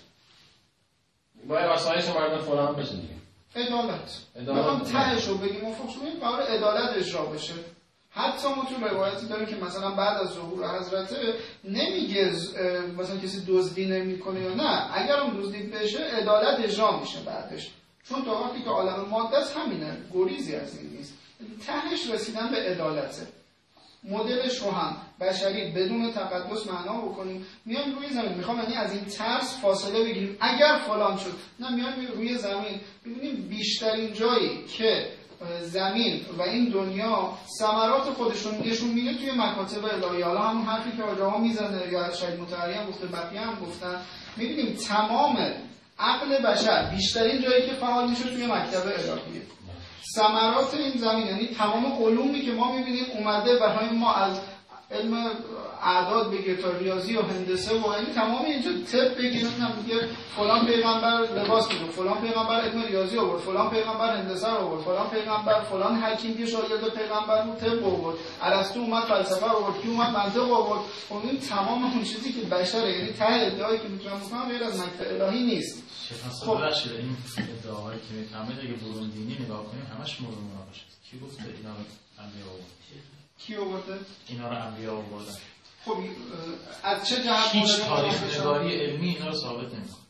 باید وسایش مردم فراهم بشه دیگه. عدالت. میخوام تهش رو بگیم و فقط شما قرار عدالت اجرا بشه. حتی ما تو روایتی داریم که مثلا بعد از ظهور حضرت نمیگه مثلا کسی دزدی نمیکنه یا نه، اگر اون دزدی بشه عدالت اجرا میشه بعدش، چون تا وقتی که عالم ماده است همینه، گریزی از این نیست. تهش رسیدن به عدالته. مدلش رو هم بشری بدون تقدس معنا بکنیم. میایم روی زمین میخوام یعنی از این ترس فاصله بگیریم اگر فلان شد، نه میایم روی زمین ببینیم بیشترین جایی که زمین و این دنیا ثمرات خودشون نشون میده توی مکاتب الهی. حالا همون حرفی که آقا میزنه یا شاید متعلی هم گفته بقیه هم گفتن، میبینیم تمام عقل بشر بیشترین جایی که فعال میشه توی مکتب الهیه. ثمرات این زمین یعنی تمام علومی که ما میبینیم اومده برای ما از علم اعداد بگیر تا ریاضی و هندسه و یعنی تمام اینجا طب بگیر، هم میگه فلان پیغمبر لباس میدونه، فلان پیغمبر علم ریاضی آورد، فلان پیغمبر هندسه رو آورد، فلان پیغمبر فلان حکیم که شاگرد پیغمبر بود طب آورد، ارسطو اومد فلسفه آورد، کی اومد منطق آورد. اون این تمام اون چیزی که بشره، یعنی ته ادعایی که میتونم بکنم غیر از مکتب الهی نیست. خب ببخشید این ادعاهایی که میفهمید اگه برون دینی نگاه کنیم همش مورد مناقشه. کی گفته اینا رو انبیا آورد؟ کی آورده؟ اینا رو انبیا آوردن. خب از چه جهت هیچ تاریخ نگاری علمی اینا رو ثابت نمی‌کنه.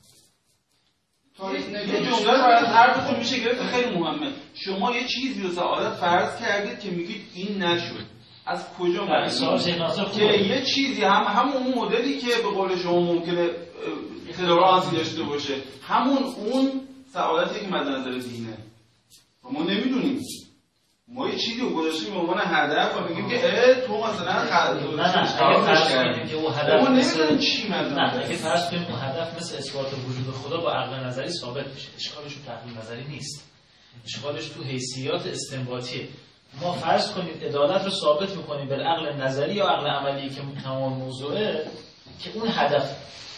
تاریخ نگاری یه جمله رو از حرفتون میشه گرفت خیلی مهمه. شما یه چیزی رو سعادت فرض کردید که میگید این نشد. از کجا میاد که یه چیزی هم همون اون مدلی که به قول شما ممکنه تولرانسی داشته باشه، همون اون سعادتی که مد نظر دینه ما نمیدونیم. ما یه چیزی رو گذاشتیم به عنوان هدف و میگیم که اه تو مثلا خرد نه نه اگه فرض کنیم که اون هدف ما نمیدونیم چی مد نه اگه فرض کنیم اون هدف مثل اثبات وجود خدا با عقل نظری ثابت بشه، اشکالش تو تحلیل نظری نیست، اشکالش تو حیثیات استنباطیه. ما فرض کنیم عدالت رو ثابت میکنیم به عقل نظری یا عقل عملی که تمام موضوعه که اون هدف.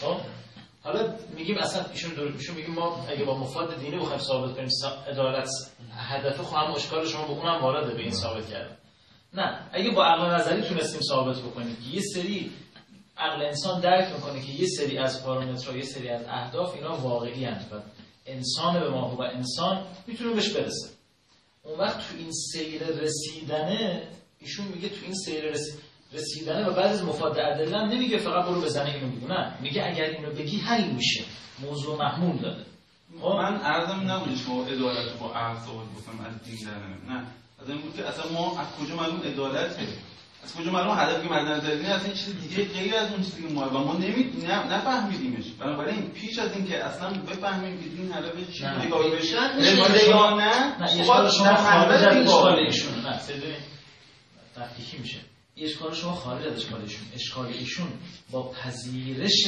حالا میگیم اصلا ایشون دور ایشون میگیم ما اگه با مفاد دینی بخوایم ثابت کنیم عدالت هدف، خب هم اشکال شما به اونم وارده به این ثابت کردن. نه اگه با عقل نظری تونستیم ثابت بکنیم که یه سری عقل انسان درک میکنه که یه سری از پارامترها یه سری از اهداف اینا واقعی هستند و انسان به ما و انسان میتونه بهش برسه، اون وقت تو این سیر رسیدنه ایشون میگه تو این سیر رسید رسیدنه و بعد از مفاد ادله هم نمیگه فقط برو بزنه اینو بگو، نه میگه اگر اینو بگی حل میشه، موضوع محمول داده. من عرضم نبود شما عدالت رو با عقل ثابت بکنم از دین نه، از این بود که اصلا ما از کجا معلوم عدالته، از کجا معلوم هدفی که مد نظر دینه اصلا چیز دیگه غیر از اون چیزی که ما و ما نمی نفهمیدیمش. بنابراین پیش از این که اصلا بفهمیم که دین هدفش چی نگاه بشه نمیشه یا نه نه اشکال شما خارج از اشکال ایشون نه صدای تفکیکی میشه. اشکال شما خارج از اشکال ایشون، اشکال ایشون با پذیرش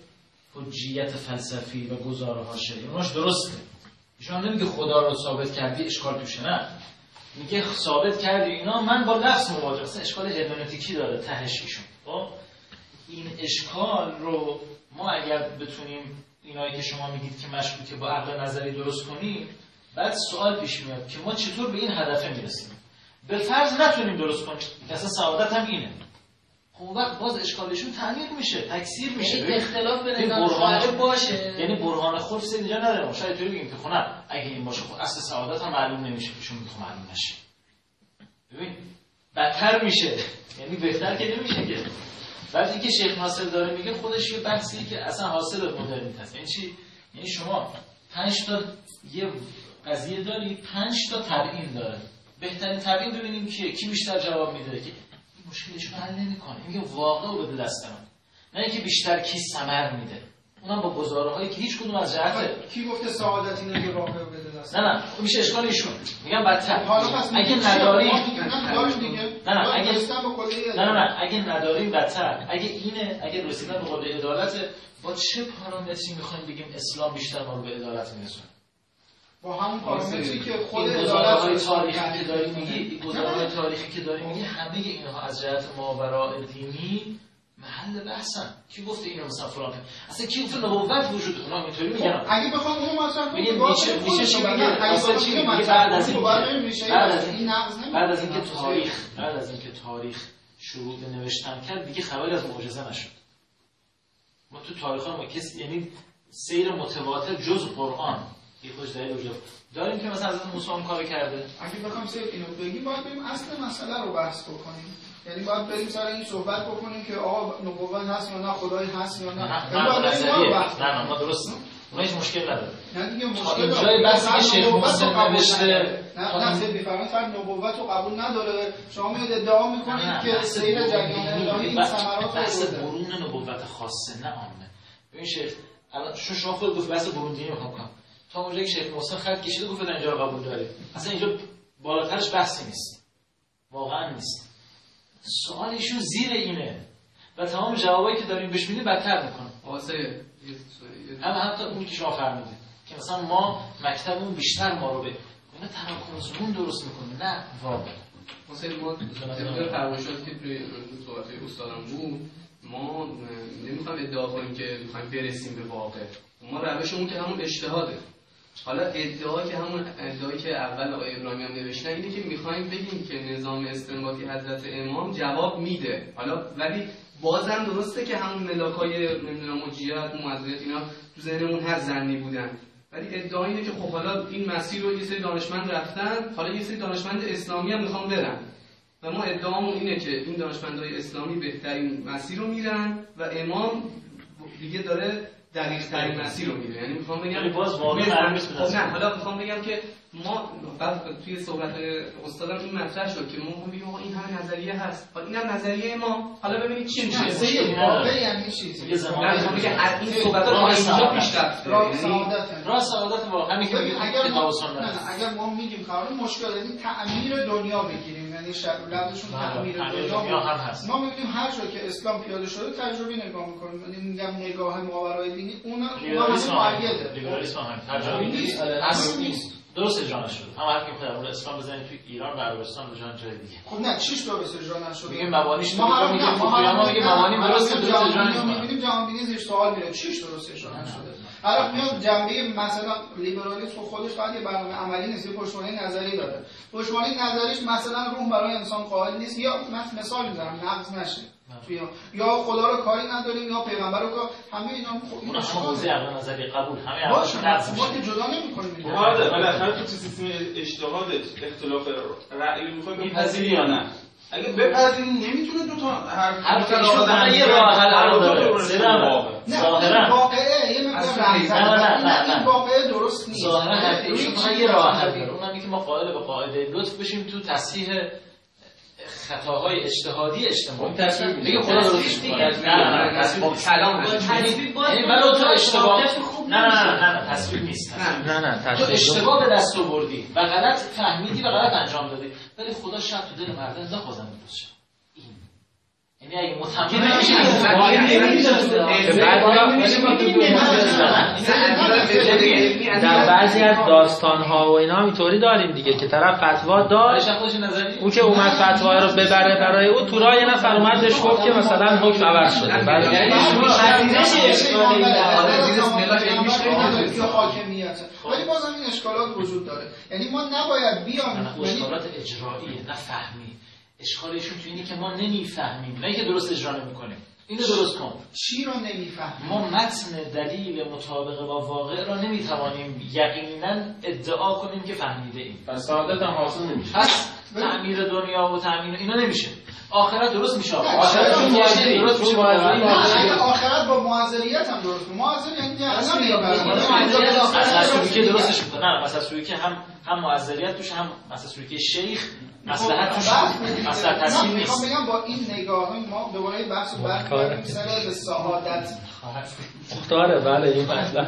حجیت فلسفی و گزاره حاشیه‌ای اوناش درسته. ایشون نمیگه خدا رو ثابت کردی اشکال توشه، نه میگه ثابت کردی اینا من با لفظ مواجه هستم. اشکال هرمنوتیکی داره تهش ایشون. خب این اشکال رو ما اگر بتونیم اینایی که شما میگید که مشکوکه با عقل نظری درست کنیم، بعد سوال پیش میاد که ما چطور به این هدف میرسیم. به فرض نتونیم درست کنیم که اصلا سعادت هم اینه، خب خب اون وقت باز اشکالشون تعمیق میشه، تکثیر میشه. یعنی اختلاف به نظر برهان باشه، یعنی برهان خلف اینجا نداره. شاید طوری بگیم که خب نه اگه این باشه خب اصل سعادت هم معلوم نمیشه، ایشون میگه معلوم نشه. ببین بدتر میشه، یعنی بهتر که نمیشه که. وقتی که شیخ ناصر داره میگه خودش یه بحثی که اصلا حاصل مدرنیته است. یعنی چی؟ یعنی شما پنج تا یه قضیه داری، پنج تا تبیین داره. بهترین تبیین ببینیم کیه، کی بیشتر جواب میده که این مشکلش رو حل نمیکنه. میگه واقع رو بده دست من. نه اینکه بیشتر کی ثمر میده. اونم با گزاره‌هایی که هیچ کدوم از جهت کی گفته سعادت اینه که واقع بده دست؟ نه نه میشه اشکال ایشون. میگم بدتر. حالا پس اگه نداری نه دیگه. نه نه اگه نه نه نه اگه نداریم بدتر. اگه اینه، اگه رسیدن به قله عدالت، با چه پارامتری میخوایم بگیم اسلام بیشتر ما رو به عدالت میرسونه؟ با همون پارامتری که خود گزاره‌های تاریخی که داری میگی، گزاره‌های تاریخی که داری میگی، همه اینها از جهت ماوراء دینی محل بحثن. کی گفته اینو مثلا فلان؟ اصلا کی گفته نبوت وجود اونا اینطوری میگن؟ اگه بخوام اونو مثلا میگه میشه میشه چی میگه؟ اصلا چی میگه بعد از این بعد از این بعد از اینکه تاریخ بعد از اینکه تاریخ شروع به نوشتن کرد دیگه خبری از معجزه نشد. ما تو تاریخ ما کسی یعنی سیر متواتر جز قرآن یه خوش دلیل وجود داریم که مثلا حضرت موسی اون کارو کرده. اگه بخوام سیر اینو بگیم باید بریم اصل مسئله رو بحث بکنیم. یعنی باید بریم سر این صحبت بکنیم که آقا نبوت هست یا نه، خدای هست یا نه. نه نه نه ما درست اون هیچ مشکل نداره. نه دیگه مشکل داره. جای بحثی که شیخ محسن نوشته نه نه سید میفرمایید فرق نبوت رو قبول نداره. شما میاد ادعا میکنید که سیر جریان الهی این ثمرات بحث برون نبوت خاصه نه عامه. ببین شیخ الان چون شما خود گفت بحث برون دینی میخوام کنم. تا اونجایی که شیخ محسن خط کشیده گفت اینجا رو قبول داره. اصلا اینجا بالاترش بحثی نیست. واقعا نیست. سوال ایشون زیر اینه و تمام جوابایی که داریم بهش میدیم بدتر میکنه. واسه هم حتی اونی که شما فرمودید که مثلا ما مکتبمون بیشتر ما رو به اینا تراکم زمون درست میکنه. نه واقعا واسه ما طبق فرمایشاتی که توی صحبت استادم بود ما نمیخوایم ادعا کنیم که میخوایم برسیم به واقع. ما روشمون که همون اجتهاده. حالا ادعا که همون ادعایی که اول آقای ابراهیمی هم نوشتن اینه که میخوایم بگیم که نظام استنباطی حضرت امام جواب میده. حالا ولی بازم درسته که همون ملاکای نمیدونم مجیت معذریت اینا تو ذهنمون هست زنی بودن، ولی ادعا اینه که خب حالا این مسیر رو یه سری دانشمند رفتن، حالا یه سری دانشمند اسلامی هم میخوان برن و ما ادعامون اینه که این دانشمندای اسلامی بهترین مسیر رو میرن و امام دیگه داره دقیق ترین مسیر رو میره. یعنی میخوام بگم باز واقعا نه حالا میخوام بگم که ما بعد توی صحبت استادم این مطرح شد که ما میگیم آقا این همه نظریه هست، حالا اینم نظریه ما، حالا ببینید چی میشه. نظریه واقعی یعنی چیزی یه زمانی میگم که این صحبت رو اینجا پیش رفت. راه سعادت راه سعادت واقعا میگه اگر اگر ما میگیم قرار مشکل یعنی تعمیر دنیا بگیریم، یعنی شرط لفظشون تعمیر دنیا هم هست. ما میگیم هر جا که اسلام پیاده شده تجربی نگاه میکنیم، یعنی میگم نگاه ماورای دینی اون اون همه معیده. لیبرالیسم هم تجربی نیست، اصلا نیست. درست اجرا نشده. هم هر کی میخواد اون اسلام بزنید توی ایران و عربستان و جای جای دیگه. خب نه چیش درست اجرا نشده؟ میگیم مبانیش ما هم میگیم ما میگیم مبانی درست درست اجرا نشده. میبینیم جهان بینی زیر سوال میره چیش درست اجرا نشده. حالا میاد جنبه مثلا لیبرالیسم خودش فقط یه برنامه عملی نیست، یه پشتوانه نظری داره. پشتوانه نظریش مثلا روح برای انسان قائل نیست، یا مثال میزنم نقض نشه. یا خدا رو کاری نداریم یا پیغمبر رو کار، همه اینا خب اینا شما حوزه عقل نظری قبول همه باشه نقض ما که جدا نمی‌کنیم. آره بالاخره تو سیستم اجتهاد اختلاف رأی می‌خوای بپذیری یا نه؟ اگه بپذیری نمیتونه دو تا حرف حرف یه راه حل داره. ظاهرا واقعه یه مقدار این واقعه درست نیست. ظاهرا حرفش یه راه حل داره. اونم که ما قائل به قاعده لطف بشیم تو تصحیح خطاهای اجتهادی اجتماعی. میگه خدا درستش میگه. نه نه تصویر کلام یعنی ولو تو اشتباه نه نه نه نه تصویر نیست. نه نه تو اشتباه به دست آوردی و غلط فهمیدی و غلط انجام دادی، ولی خدا شب تو دل مردم نخوازم درست شه. یعنی اگه متمم نمیشه در بعضی از داستان‌ها و اینا اینطوری داریم دیگه که طرف فتوا داشت، اون که اومد فتوا رو ببره برای او تو راه یه نفر اومد بهش گفت که مثلا حکم عوض شده. بعد ولی بازم این اشکالات وجود داره. یعنی ما نباید بیان اشکالات اجرایی نه فهمی. اشکالشون تو اینه که ما نمیفهمیم، نه که درست اجرا نمی‌کنیم. اینو درست کن. چی رو نمیفهمیم؟ ما متن دلیل مطابق با واقع را نمیتوانیم یقینا ادعا کنیم که فهمیده ایم. پس سعادت هم حاصل نمیشه. پس تعمیر دنیا و تامین اینا نمیشه. آخرت درست میشه. آخرت درست میشه. آخرت با معذریت هم درست میشه. معذر یعنی اصلا سوی که درستش میکنه. نه مثلا سوی که هم هم معذریت توش، هم مثلا سوی که شیخ مصلحت توش اصلا تصمیم نیست. میخوام بگم با این نگاه ما دوباره بحث رو برمی‌گردیم سر به سعادت. مختاره بله این مثلا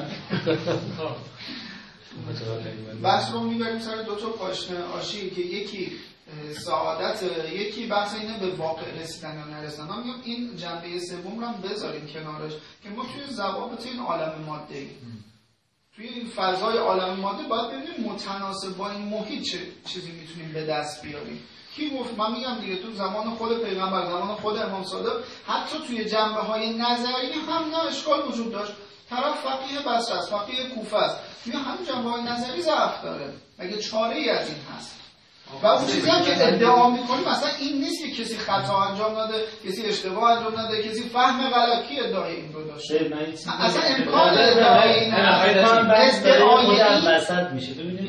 بحث رو میبریم سر دو تا پاشنه آشی که یکی سعادت، یکی بحث اینه به واقع رسیدن یا نرسیدن. من میگم این جنبه سوم رو هم بذاریم کنارش که ما توی ضوابط این عالم ماده ای توی این فضای عالم ماده باید ببینیم متناسب با این محیط چه چیزی میتونیم به دست بیاریم. کی گفت؟ من میگم دیگه تو زمان خود پیغمبر، زمان خود امام صادق، حتی توی جنبه های نظری هم نه اشکال وجود داشت. طرف فقیه بصره است، فقیه کوفه است، توی همین جنبه های نظری ضعف داره. مگه چاره ای از این هست؟ و اون چیزی هم که ادعا میکنیم مثلا این نیست که کسی خطا انجام داده، کسی اشتباه انجام داده، کسی فهم غلطی ادعای این رو داشته. اصلا امکان ادعای این ادعای این وسط میشه. ببینید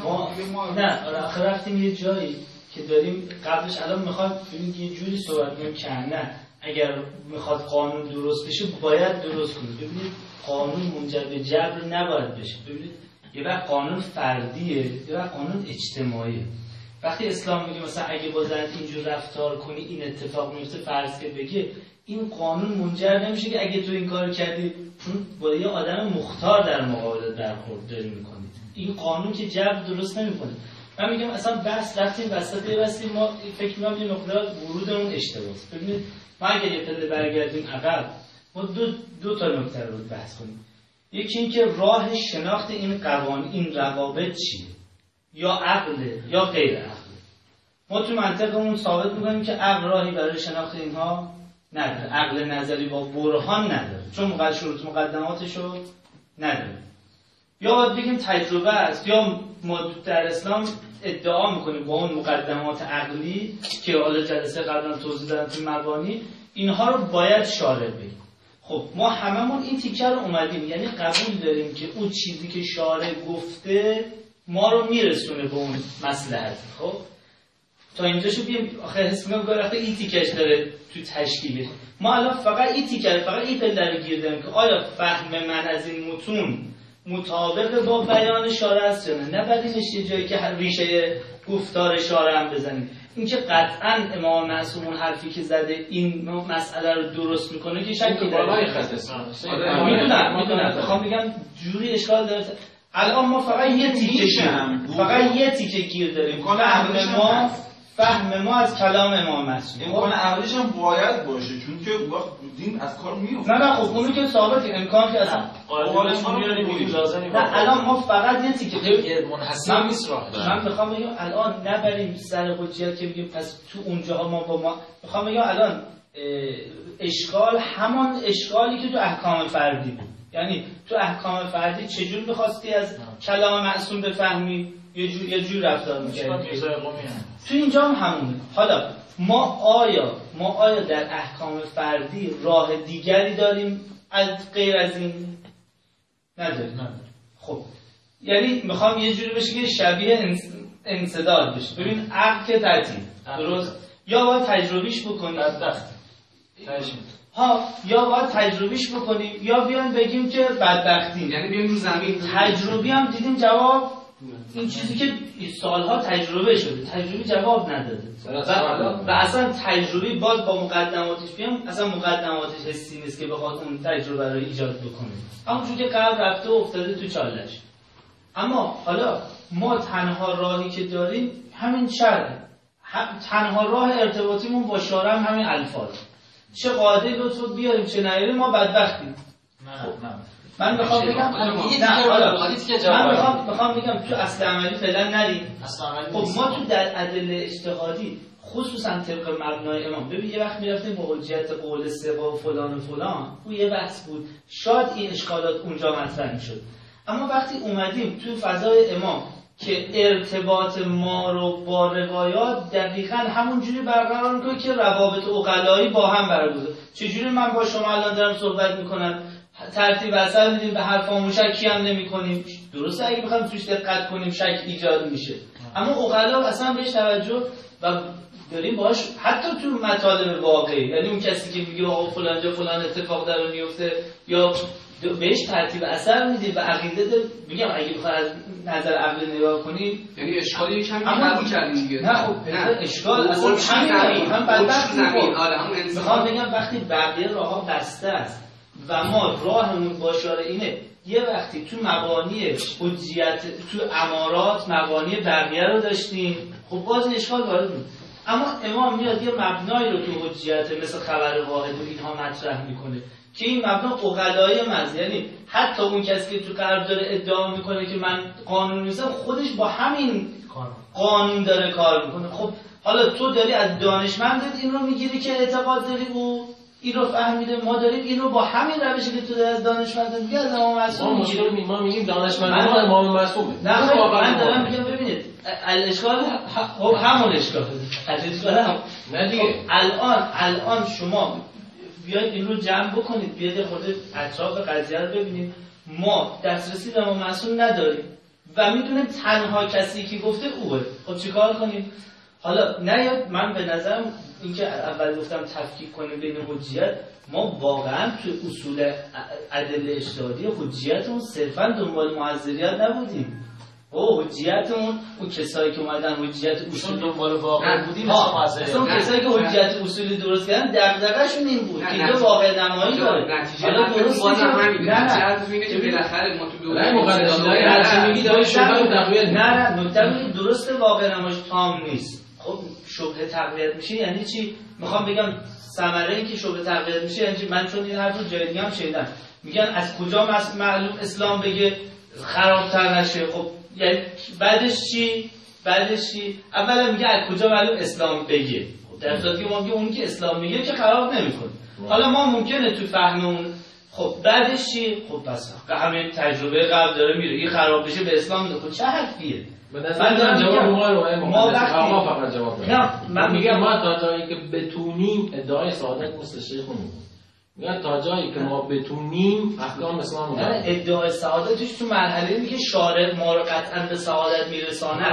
ما نه آخر رفتیم یه جایی که داریم قبلش الان میخواد ببینید یه جوری صحبت کنیم که نه اگر میخواد قانون درست بشه باید درست کنه. ببینید قانون منجر به جبر نباید بشه. ببینید یه وقت قانون فردیه، یه وقت قانون اجتماعیه. وقتی اسلام میگه مثلا اگه با زنت اینجور رفتار کنی این اتفاق میفته، فرض که بگه این قانون منجر نمیشه که اگه تو این کار کردی چون با یه آدم مختار در مقابل برخورد داری میکنی، این قانون که جبر درست نمیکنه. من میگم اصلا بس رفتیم وسط بستیم ما فکر می‌کنم یه مقدار ورودمون اشتباهه. ببینید ما اگه یه پله برگردیم عقب ما دو دو تا نکته رو بحث کنیم. یکی این که راه شناخت این قوانین، این روابط چیه؟ یا عقله یا غیر عقله. ما تو منطقمون ثابت می‌کنیم که عقل راهی برای شناخت اینها نداره، عقل نظری با برهان نداره، چون مقدمات شروط مقدماتشو نداره. یا باید بگیم تجربه است، یا ما در اسلام ادعا می‌کنیم با اون مقدمات عقلی که حالا جلسه قبلا توضیح دادم تو مبانی، اینها رو باید شارع بگیم. خب ما هممون این تیکه رو اومدیم، یعنی قبول داریم که اون چیزی که شارع گفته ما رو میرسونه به اون مصلحت. خب تا اینجاشو بیام آخه حس می‌کنم گفته این تیکش داره تو تشکیلش. ما الان فقط این تیکه فقط این پله رو گیر داریم که آیا فهم من از این متون مطابق با بیان شارع است یا نه. نه بعدش یه جایی که ریشه گفتار شارع هم بزنیم. این که قطعاً امام معصوم اون حرفی که زده این مسئله رو درست میکنه که شک بالای خط است. میدونم میدونم میخوام بگم جوری اشکال داره. الان ما فقط یه تیکه فقط یه تیکه گیر داریم. فهم ما فهم ما از کلام امام معصوم امکان عقلیش هم باید باشه چون که اون وقت دین از کار میفته. نه نه خب اونو که ثابت امکان که اصلا قالبش میاریم میگیم لازم نیست. نه الان ما فقط یه تیکه منحصر نیست راه. من میخوام بگم الان نبریم سر حجت که بگیم پس تو اونجاها ما با ما میخوام بگم الان اشکال همان اشکالی که تو احکام فردی بود. یعنی تو احکام فردی چجور می‌خواستی از کلام معصوم بفهمی یه جور یه جور رفتار می‌کردی. تو اینجا هم همونه. حالا ما آیا ما آیا در احکام فردی راه دیگری داریم از غیر از این؟ نداریم. نه. خب یعنی میخوام یه جوری بشه که شبیه انسداد بشه. ببین عقل که تعطیل درست یا باید تجربیش بکنیم بدبخت ها یا باید تجربیش بکنیم یا بیان بگیم که بدبختیم، یعنی بیان رو زمین تجربی هم دیدیم جواب این چیزی که سالها تجربه شده تجربی جواب نداده و اصلا تجربی باز با مقدماتش بیام اصلا مقدماتش حسی نیست که بخواد اون تجربه رو ایجاد بکنه، همونجور که قبل رفته و افتاده تو چالش. اما حالا ما تنها راهی که داریم همین شرعه، تنها راه ارتباطیمون با شارع هم همین الفاظ. چه قاعده لطف بیاریم چه نیاریم ما بدبختیم. نه نه من میخوام بگم نه حالا من میخوام میخوام بگم تو اصل عملی فعلا نریم. خب ما تو در ادله اجتهادی خصوصا طبق مبنای امام ببین یه وقت میرفتیم با حجت قول ثقه و فلان و فلان اون یه بحث بود شاید این اشکالات اونجا مطرح میشد، اما وقتی اومدیم تو فضای امام که ارتباط ما رو با روایات دقیقاً همونجوری برقرار میکنه که روابط عقلایی با هم برگزار. چجوری من با شما الان دارم صحبت میکنم ترتیب اثر میدیم به حرفامون شکی هم نمیکنیم، درسته اگه بخوایم توش دقت کنیم شک ایجاد میشه، اما عقلا اصلا بهش توجه و داریم باهاش حتی تو مطالب واقعی، یعنی اون کسی که میگه آقا فلان جا فلان اتفاق داره میفته یا بهش ترتیب اثر میدیم و عقیده داره. میگم اگه بخواد از نظر عقل نگاه کنید یعنی اشکالی یکم قبول کردیم دیگه. نه خب اشکال اصلا همین هم بدبخت زمین آره همون انسان. میخوام بگم وقتی بقیه راهها بسته است و ما راهمون با اینه یه وقتی تو مبانی حجیت تو امارات مبانی بقیه رو داشتیم، خب باز اشکال وارد بود. اما امام میاد یه مبنایی رو تو حجیت مثل خبر واحد و اینها مطرح میکنه که این مبنا عقلای محض، یعنی حتی اون کسی که تو غرب داره ادعا میکنه که من قانون نیستم خودش با همین قانون داره کار میکنه. خب حالا تو داری از دانشمندت این رو میگیری که اعتقاد داری او این رو فهمیده، ما داریم این رو با همین روشی که تو داری از دانشمندت میگی از امام معصوم میگیریم. ما میگیم دانشمند ما امام معصومه. نه من دارم میگم ببینید الاشکال خب همون اشکال الاشکال هم نه دیگه. الان الان شما بیاید این رو جمع بکنید، بیاید خود اطراف قضیه رو ببینید. ما دسترسی به امام معصوم نداریم و میدونیم تنها کسی که گفته اوه. خب چیکار کنیم؟ حالا نه من به نظرم اینکه اول گفتم تفکیک کنیم بین حجیت، ما واقعا تو اصول ادله اجتهادی حجیتمون صرفا دنبال معذریت نبودیم. او حجیتمون اون کسایی که اومدن حجیت اصول دنبال واقع بودیم مثل معذریت، اون کسایی که حجیت اصولی درست کردن دغدغه‌شون این بود که اینجا واقع نمایی داره. حالا درست بازم همین نتیجه میگه که بالاخره ما تو دوره مقدسای هر چی میگی داره شبهه تقویت. نه نه نکته درست واقع نمایش تام نیست. خب شبهه تقویت میشه یعنی چی؟ میخوام بگم ثمره این که شبهه تقویت میشه یعنی چی؟ من چون این حرفو جای دیگه هم شنیدم میگن از کجا معلوم اسلام بگه خرابتر نشه. خب یعنی بعدش چی؟ بعدش چی؟ اولا میگه از کجا معلوم اسلام بگه. خب در صورتی که ما میگه اون که اسلام میگه که خراب نمیکنه. حالا ما ممکنه تو فهممون خب بعدش چی؟ خب بس همین تجربه قبل داره میره این خراب بشه به اسلام میده. خب چه حرفیه؟ من دارم جواب ما رو ما وقتی ما فقط جواب میدم. من میگم ما تا جایی که بتونیم ادعای سعادت مستشری کنیم. میگن تا جایی که ما بتونیم احکام اسلام رو نه ادعای سعادتش تو مرحله میگه شارع ما رو قطعا به سعادت میرسانه،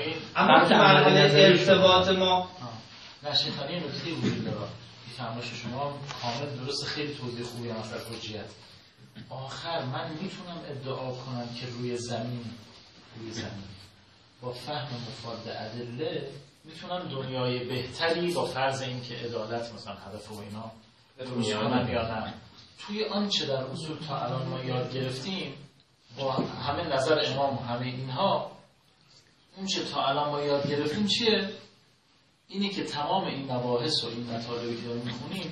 اما تو مرحله ارتباط ما نشیطانی نکته وجود داره. تماش شما کامل درست، خیلی توضیح خوبی هم از حجیت. آخر من میتونم ادعا کنم که روی زمین روی زمین با فهم مفاد ادله میتونم دنیای بهتری با فرض اینکه عدالت مثلا هدف و اینا درست کنم یا نه. توی آنچه در اصول تا الان ما یاد گرفتیم با همه نظر امام همه اینها، اون چه تا الان ما یاد گرفتیم چیه؟ اینه که تمام این مباحث و این مطالبی که داریم میخونیم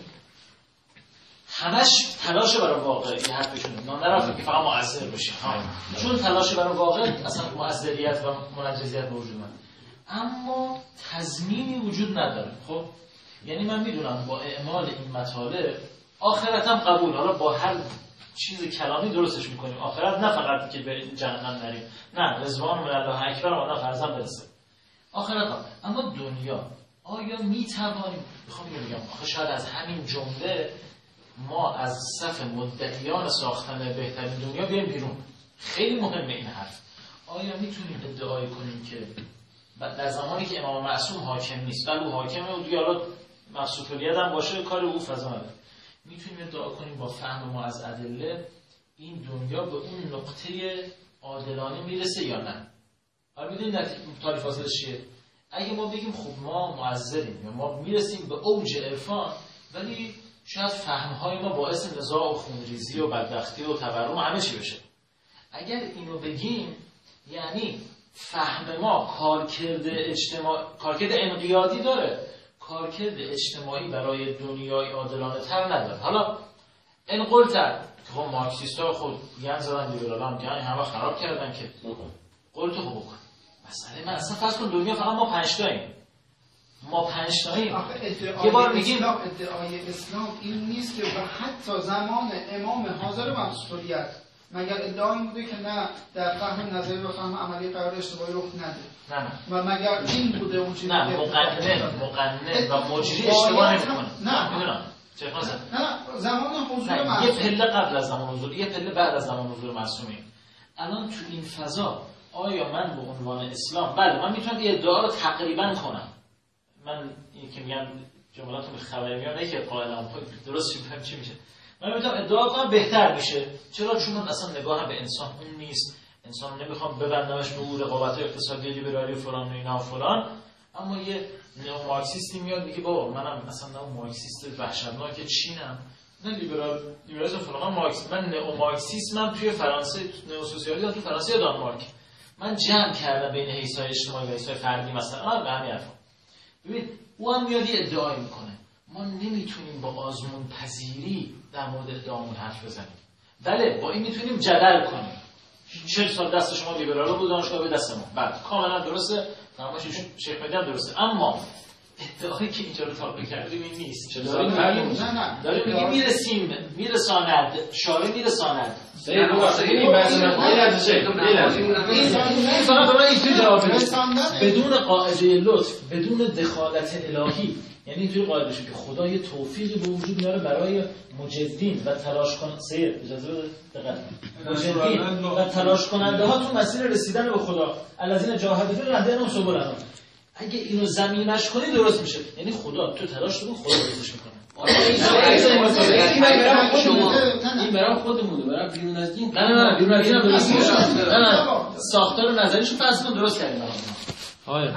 همش تلاش برای واقع. یه حرفشونه ما نرفتیم که فقط مؤثر بشیم، چون تلاش برای واقع اصلا مؤثریت و منجزیت به وجود من، اما تضمینی وجود نداره. خب یعنی من میدونم با اعمال این مطالب آخرتم قبول، حالا با هر چیز کلامی درستش میکنیم آخرت، نه فقط که به جهنم نریم، نه رضوان من الله اکبر و نه فرضاً برسه آخرت هم. اما دنیا آیا میتوانیم، بخوام بگم آخه شاید از همین جمله ما از صف مدعیان ساختن بهترین دنیا بیایم بیرون. خیلی مهمه این حرف. آیا میتونیم ادعای کنیم که در زمانی که امام معصوم حاکم نیست، بله او حاکمه و دیگه حالا مقصودیت هم باشه کار او فضا نداره، میتونیم ادعا کنیم با فهم ما از ادله این دنیا به اون نقطه عادلانه میرسه یا نه؟ حالا میدونید تعریف حاصلش چیه؟ اگه ما بگیم خب ما معذریم یا ما میرسیم به اوج عرفان ولی شاید فهمهای ما باعث نزاع و خونریزی و بدبختی و تورم همه چی بشه، اگر اینو بگیم یعنی فهم ما کارکرد اجتماعی، کارکرد انقیادی داره، کارکرد اجتماعی برای دنیای عادلانه تر نداره. حالا این قلتر که خب مارکسیست ها خود گن زدن، لیبرال هم گن همه خراب کردن که قلت خوب بکن. مسئله من اصلا فرض کن دنیا فقط ما پنج تاییم، ما پنج تاییم یه بار میگیم ادعای اسلام این نیست که حتی زمان امام حاضر مسئولیت مگر ادعا این بوده که نه در فهم نظری و فهم عملی قرار اشتباهی رخ نده؟ نه نه. و مگر این بوده اون چیزی نه، که مقنن مقنن و مجری اشتباه نمی‌کنه. نه میدونم چه خاصه؟ نه زمان حضور یه معصوم پله قبل از زمان حضور، یه پله بعد از زمان حضور معصومی. الان تو این فضا آیا من به عنوان اسلام، بله من میتونم یه ادعا رو تقریبا کنم. من این که میگم جملاتون خبری میاد نه که قائلم درست میگم چی میشه. من میتونم ادعا کنم بهتر میشه. چرا؟ چون من اصلا نگاهم به انسان اون نیست. انسان نمیخوام ببندمش به اون رقابت‌های اقتصادی لیبرالی و فلان و اینا و فلان. اما یه نئو مارکسیستی میاد میگه بابا منم مثلا نئو مارکسیست وحشتناک چینم، نه لیبرال لیبرالیسم فلان، مارکس، من نئو مارکسیسمم توی فرانسه، نئو سوسیالیسم تو فرانسه یا دانمارک. من جمع کردم بین حیث‌های اجتماعی و حیث‌های فردی مثلا آ به همین حرفا. ببین او هم میاد ادعایی میکنه ما نمیتونیم با آزمون پذیری در مورد ادعامون حرف بزنیم. بله با این میتونیم جدل کنیم. چهل سال دست شما لیبرالا بود، دانشگاه به دست ما. بعد کاملا درسته، فرمایش ایشون شیخ مهدی هم درسته. اما ادعایی که اینجا رو تابع کردیم این نیست. داریم نه نه داریم میگیم میرسیم، میرساند، شارع میرساند. این واسه این بحث این فقط به من اینجوری جواب بده. بدون قاعده لطف، بدون دخالت الهی، یعنی اینجوری قاعده بشه که خدا یه توفیقی به وجود میاره برای مجدین و تلاش کن سیر اجازه بده دقت مجدین و تلاش کننده ها تو مسیر رسیدن به خدا. الذین جاهدوا فینا لنهدینهم سبلنا. اگه اینو زمینش کنی درست میشه. یعنی خدا تو تلاش کن، خدا درستش میکنه. این برای خودمونه، برای بیرون از دین. نه نه بیرون از دین هم درست میشه. نه نه ساختار نظریشو فرض کن درست کردیم. آره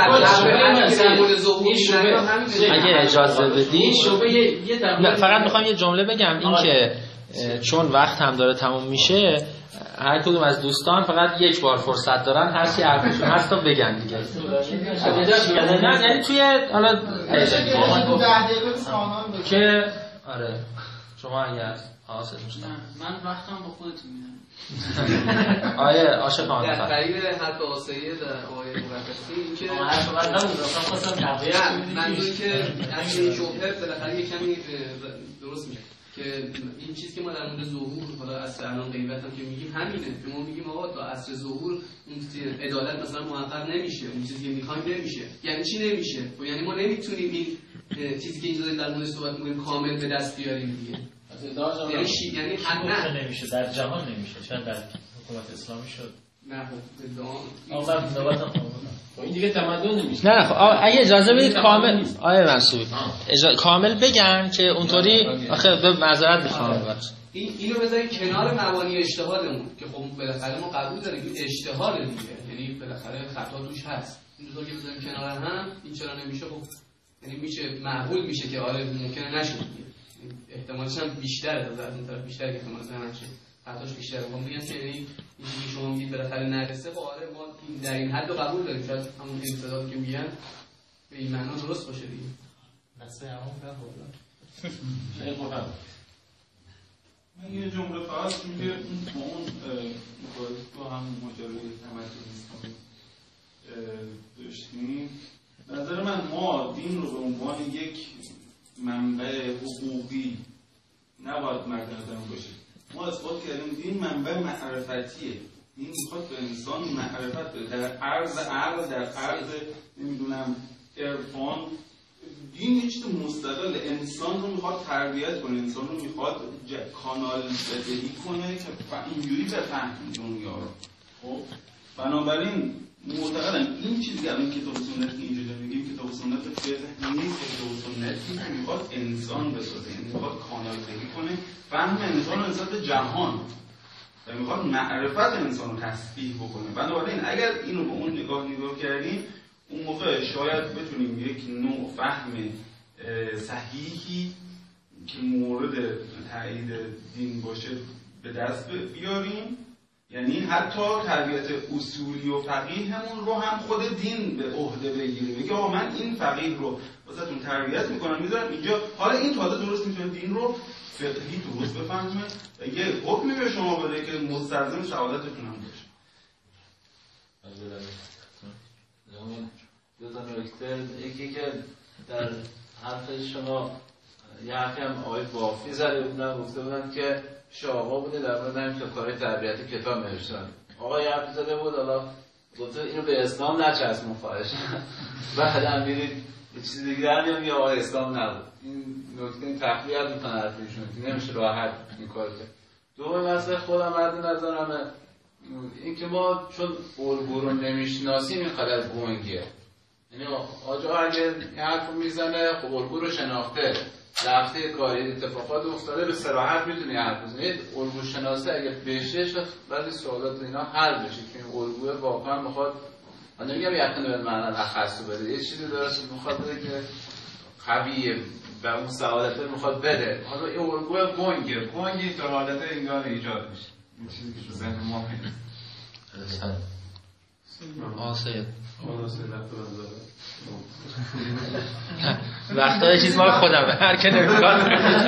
اگه اجازه بدی فقط میخوام یه جمله بگم این که چون وقت هم داره تموم میشه هر کدوم از دوستان فقط یک بار فرصت دارن هر چی حرفشون هست تا بگن دیگه. نه یعنی توی حالا ده دقیقه کانال که آره شما اگر حاصل میشه من وقتم با خودتون میدم. آیه عاشق آن در قریب حرف آسایه در آیه مقدسی این که حرف من نبود اصلا خواستم تقویت منظور که از این شبهه بالاخره یه کمی درست میشه که این چیز که ما در مورد ظهور حالا از الان غیبت هم که میگیم همینه که ما میگیم آقا تا عصر ظهور اون عدالت مثلا محقق نمیشه، اون چیزی که میخوایم نمیشه. یعنی چی نمیشه؟ یعنی ما نمیتونیم این چیزی که اینجا در مورد صحبت میکنیم کامل به دست بیاریم دیگه. یعنی چی؟ یعنی حد نمیشه در جهان نمیشه، شاید در حکومت اسلامی شد. نه خب دام آقا نوبت این دیگه تمدن نمیشه. نه خب اگه اجازه بدید کامل آیه منصوری اجازه کامل بگن که اونطوری آخه به معذرت میخوام این اینو بذارید کنار مبانی اجتهادمون که خب بالاخره ما قبول داریم این اجتهاد دیگه، یعنی بالاخره خطا توش هست. این دو تا که بذاریم کنار هم این چرا نمیشه؟ خب یعنی میشه معقول میشه که آره ممکنه نشه دیگه. احتمالش هم بیشتره از اون طرف بیشتره که احتمالش نشه. خطاش بیشتره. ما میگم که یعنی اینجوری شما میگید بالاخره نرسه خب آره ما در این حد رو قبول داریم. شاید همون انتظاری که میگن به این معنا درست باشه دیگه. مثلا همون بخوام خیلی خوبه. من یه جمله فقط میگه با اون با هم ماجرای تمدنیسم داشتیم. نظر من ما دین رو به عنوان یک منبع حقوقی نباید مد نظر باشه. ما اثبات کردیم دین منبع معرفتیه. دین میخواد به انسان معرفت بده در عرض عقل، در عرض نمیدونم عرفان. دین یه چیز مستقل انسان رو میخواد تربیت کنه، انسان رو میخواد کانال بدهی کنه که اینجوری بفهمه دنیا رو. خب بنابراین معتقدم این چیزی که الان کتاب سنت که اینجا میگیم کتاب سنت فقه نیست، کتاب سنتی که میخواد انسان بسازه، یعنی میخواد کانال بدهی کنه فهم انسان رو نسبت جهان و میخواد معرفت انسان رو تثبیت بکنه. بنابراین اگر اینو به اون نگاه نگاه کردیم اون موقع شاید بتونیم یک نوع فهم صحیحی که مورد تایید دین باشه به دست بیاریم. یعنی حتی تربیت اصولی و فقیهمون رو هم خود دین به عهده بگیره، بگه آقا من این فقیه رو واسهتون تربیت میکنم میذارم اینجا، حالا این تازه درست میتونه دین رو فقهی درست بفهمه و یه حکمی به شما بده که مستلزم سعادتتون هم باشه. دو تا نکته، یکی که در حرف شما یه حرفی هم آقای بافی زده بودن، گفته بودن که شاقا بوده در مورد همین که کارهای تربیتی کتاب نوشتن. آقا یه حرفی زده بود، حالا گفته اینو به اسلام نچسبون خواهش بعد هم میرید یه چیز دیگه هم میام یا آقای اسلام نبود. این نکته این تقویت میکنه حرفیشون، نمیشه راحت این کار کرد. دوم مسئله خودم از نظرمه این که ما چون الگو رو نمیشناسیم این قدر گنگیه. یعنی آجا اگه این حرف رو میزنه خب الگو رو شناخته، رفته کاری اتفاقات افتاده، به صراحت میتونه یه حرف بزنه. الگو شناسه اگه بشه شد بعضی سوالات اینا حل بشه که این الگو واقعا میخواد، من نمیگم یقین به معنی تخصص بده، یه چیزی درست میخواد بده که قویه و اون سعادت میخواد بده. حالا این الگو گنگه، گنگی تو حالت انگار ایجاد میشه. این چیزی که تو ذهن ما میاد. آسه وقتا یه چیز ما خودمه هر که نمیکار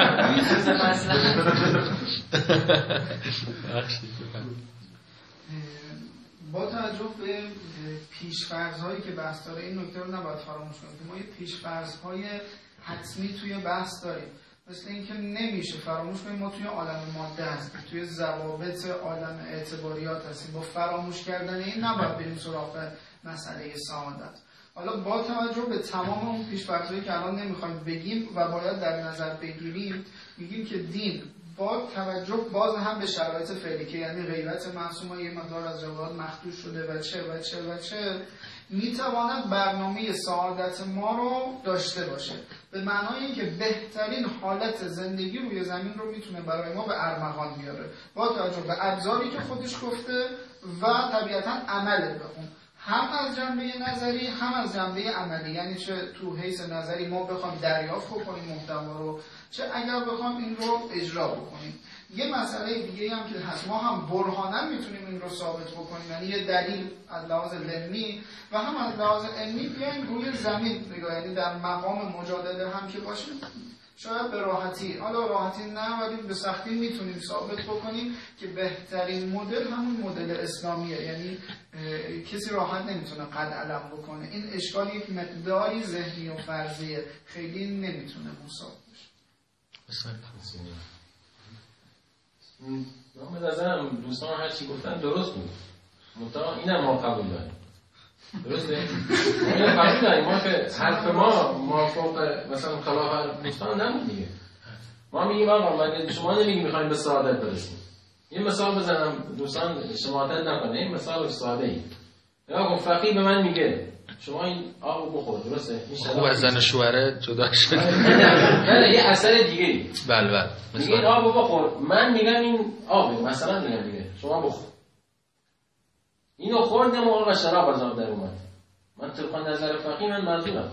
با توجه به پیش‌فرض‌هایی که بحث داره این نکته رو نباید فراموش کنیم که ما یه پیش‌فرض‌های حتمی توی بحث داریم، مثل اینکه نمیشه فراموش کنیم ما توی عالم ماده هستیم، توی ضوابط عالم اعتباریات هستیم. با فراموش کردن این نباید بریم سراغ مسئله سعادت. حالا با توجه به تمام اون پیش‌فرض‌هایی که الان نمیخوایم بگیم و باید در نظر بگیریم، میگیم که دین با توجه باز هم به شرایط فعلی که یعنی غیرت معصومه یه مقدار از روایات مخدوش شده و چه و چه و چه میتواند برنامه سعادت ما رو داشته باشه، به معنای اینکه بهترین حالت زندگی روی زمین رو میتونه برای ما به ارمغان بیاره با توجه به ابزاری که خودش گفته و طبیعتا عمل به اون، هم از جنبه نظری هم از جنبه عملی. یعنی چه تو حیث نظری ما بخوام دریافت بکنیم محتوا رو، چه اگر بخوام این رو اجرا بکنیم. یه مسئله دیگه هم که هست، ما هم برهانا میتونیم این رو ثابت بکنیم، یعنی یه دلیل از لحاظ علمی و هم از لحاظ علمی بیایم روی زمین نگاه، یعنی در مقام مجادله هم که باشیم شاید به راحتی، حالا راحتی نه ولی به سختی میتونیم ثابت بکنیم که بهترین مدل همون مدل اسلامیه. یعنی کسی راحت نمیتونه قد علم بکنه. این اشکال یک مقداری ذهنی و فرضیه، خیلی نمیتونه مساوی بشه. من به نظرم دوستان هر چی گفتن درست بود، منتها اینم ما قبول داریم. درسته؟ ما اینو قبول داریم، ما که حرف ما موافق مثلا خلاف دوستان نمون دیگه. ما میگیم آقا مگه شما نمیگیم میخوایم به سعادت برسیم. یه مثال بزنم دوستان شماتت نکنه، این مثال ساده ای. یا فقیه به من میگه شما این آبو بخور، درسته؟ خوب از زن شوهره جدا شد. نه یه اثر دیگه ای. بله بله. میگه این آبو بخور، من میگم این آبه، مثلا میگم دیگه شما بخور. اینو خوردم و آقا شراب از آب در اومد. من طبق نظر فقیه من معذورم.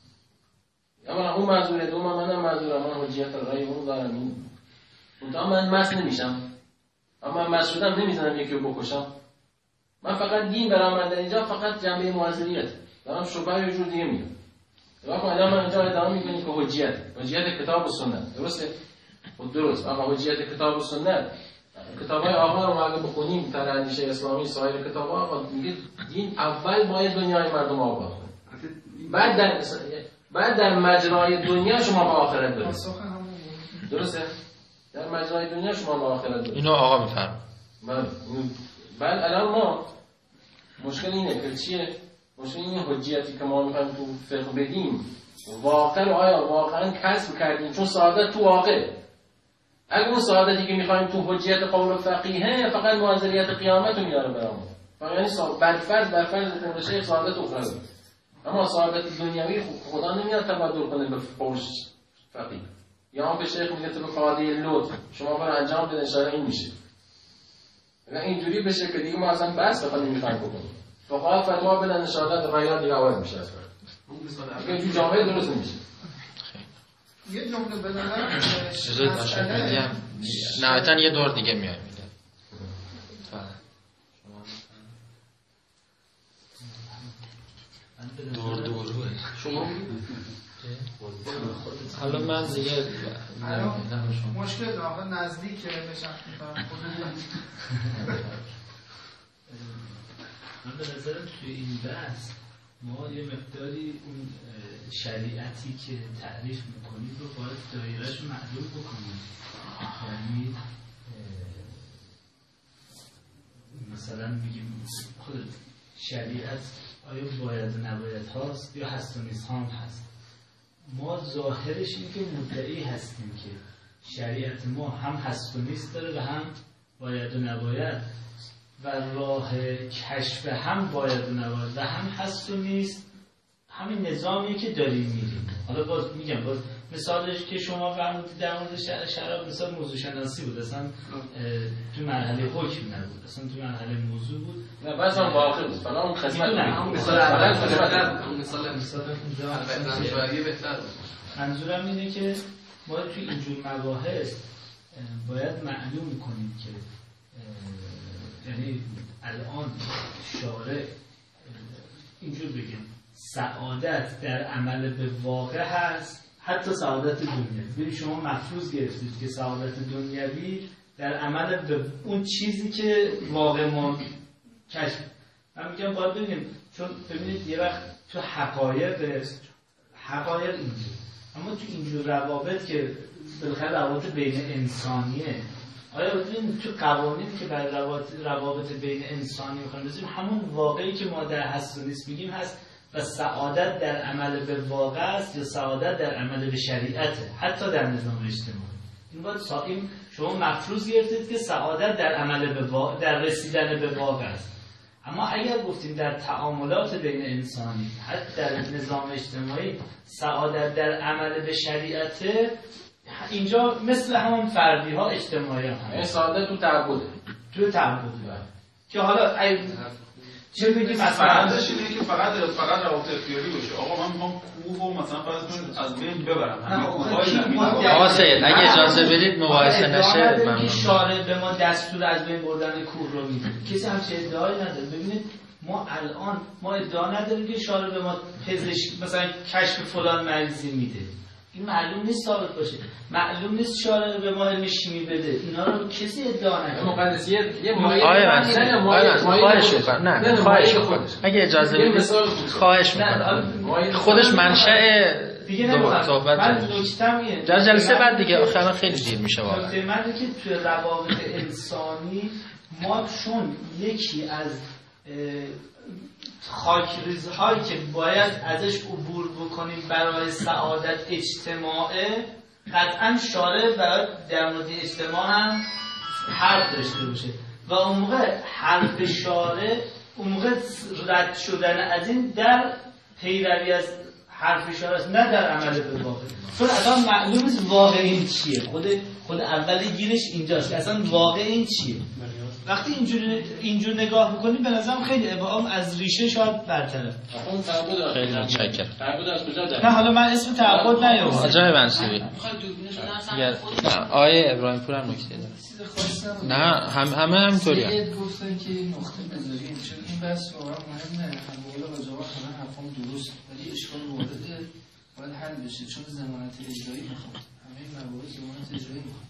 اولا اون معذوره، دوم منم معذورم، من حجیت رای اون دارم. این منتها من مست نمیشم، اما من مست شدم نمیزنم یکی رو بکشم. من فقط دین برام در اینجا فقط جنبه معذریت دارم، شبهه یه جور دیگه میگم. واقعا الان من اینجا ادعا میکنم که حجیت حجیت کتاب و سنت، درسته؟ خود درست، اما حجیت کتاب و سنت کتابای آقا رو اگه بخونیم تر اندیشه اسلامی سایر کتابا آقا میگه دین اول باید دنیای مردم آباد کنه، بعد در بعد در مجرای دنیا شما به آخرت برسید. درسته؟ در مجرای دنیا شما به آخرت برسید. اینو آقا میفرمایه. من بعد الان ما مشکل اینه که چیه؟ مشکل اینه حجیتی که ما میخوایم تو فقه بدیم واقعا آیا واقعا کسب کردیم؟ چون سعادت تو واقع، اگه اون سعادتی که میخوایم تو حجیت قول فقیه فقط معذریت قیامت رو میاره برامون، یعنی برفرض برفرض کنه شیخ سعادت اخروی، اما سعادت دنیوی خدا نمیاد تبدل کنه به قول فقیه. یا هم که شیخ میگه تو به قاعده لطف شما برو انجام بده اشاره این میشه. اگه اینجوری بشه که دیگه ما اصلا بس بخوام نمیخوایم بکنیم، فقها فتوا بدن شهادت رایات دیگه اول میشه اصلا. دیگه جو جامعه درست نمیشه. یه جمله بدنم اجازه باشه بدیم نهایتاً یه دور دیگه میایم میده. دور دور شما حالا من دیگه مشکل دارم نزدیک بشم میفرم من به نظرم توی این بحث ما یه مقداری اون شریعتی که تعریف میکنیم رو باید دایرهش معلوم بکنیم. یعنی مثلا میگیم خود شریعت آیا باید و نباید هاست یا هست و نیست هم هست. ما ظاهرش این که مدعی هستیم که شریعت ما هم هست و نیست داره و هم باید و نباید و راه کشف هم باید و نباید و هم هست و نیست همین نظامی که داریم میریم. حالا باز میگم باز مثالش که شما فرمودید در مورد شراب مثال موضوع شناسی بود، اصلا تو مرحله حکم نبود، اصلا تو مرحله موضوع بود. نه بس هم واقع بود فلا اون خدمت همون مثال اول مثال مثال دانشوری بهتر بود. منظورم اینه که ما توی اینجور مباحث باید معلوم کنیم که یعنی الان شارع اینجور بگیم سعادت در عمل به واقع هست، حتی سعادت دنیوی. ببین شما مفروض گرفتید که سعادت دنیوی در عمل به اون چیزی که واقع ما کشف. من میگم باید ببینیم، چون ببینید یه وقت تو حقایق حقایق اینجور، اما تو اینجور روابط که بالاخره روابط بین انسانیه، آیا ببینید تو قوانینی که برای روابط بین انسانی میخوایم بزنیم همون واقعی که ما در هست و نیست میگیم هست و سعادت در عمل به واقع است یا سعادت در عمل به شریعته، حتی در نظام اجتماعی. این باید سائم شما مفروض گرفتید که سعادت در عمل به واقع، در رسیدن به واقع است. اما اگر گفتیم در تعاملات بین انسانی حتی در نظام اجتماعی سعادت در عمل به شریعته، اینجا مثل همون فردی ها اجتماعی هم این سعادت تو تعبده تو تعبده که حالا ای چه میگیم مثلا اینه که فقط فقط روابط اختیاری باشه. آقا من میخوام کوه و مثلا فرض کنید از بین ببرم. آقا سید اگه اجازه بدید مباحثه نشه من شارع به ما دستور از بین بردن کوه رو میده. کسی هم چه ادعایی نداره. ببینید ما الان ما ادعا نداریم که شارع به ما پزشک مثلا کشف فلان مریضی میده. این معلوم نیست ثابت باشه. معلوم نیست شارع به ما علم شیمی بده. اینا رو کسی ادعا نکنه. مقدسیت یه مایه آره من خواهش می‌کنم. نه خواهش می‌کنم. اگه اجازه بدید خواهش می‌کنم. خودش منشأ دیگه نمی‌خوام. من نکته‌م اینه. در جلسه بعد دیگه آخرا خیلی دیر میشه واقعا. نکته من اینه که توی روابط انسانی ما چون یکی از خاکریزهایی که باید ازش عبور بکنیم برای سعادت اجتماعه، قطعا شارع باید در مورد اجتماع هم حرف داشته باشه و اون موقع حرف شارع اون موقع رد شدن از این در پیروی از حرف شارع است، نه در عمل به واقع. چون اصلا معلوم نیست واقع این چیه. خود خود اول گیرش اینجاست که اصلا واقع این چیه. وقتی اینجور اینجور نگاه می‌کنید به نظرم خیلی ابهام از ریشه شاید برطرف. اون تعبد خیلی متشکرم. تعبد از کجا داره؟ نه حالا من اسم تعبد نیاوردم. آجای منصوری. نه آیه ابراهیم پور هم نکته داره. چیز خاصی نه هم همه همینطوریه. یه گفتن که نقطه بذاریم چون این بحث واقعا مهمه. همواره با جواب همه حرفام درست ولی اشکال وارده باید حل بشه چون ضمانت اجرایی میخواد. همه موارد ضمانت اجرایی میخواد.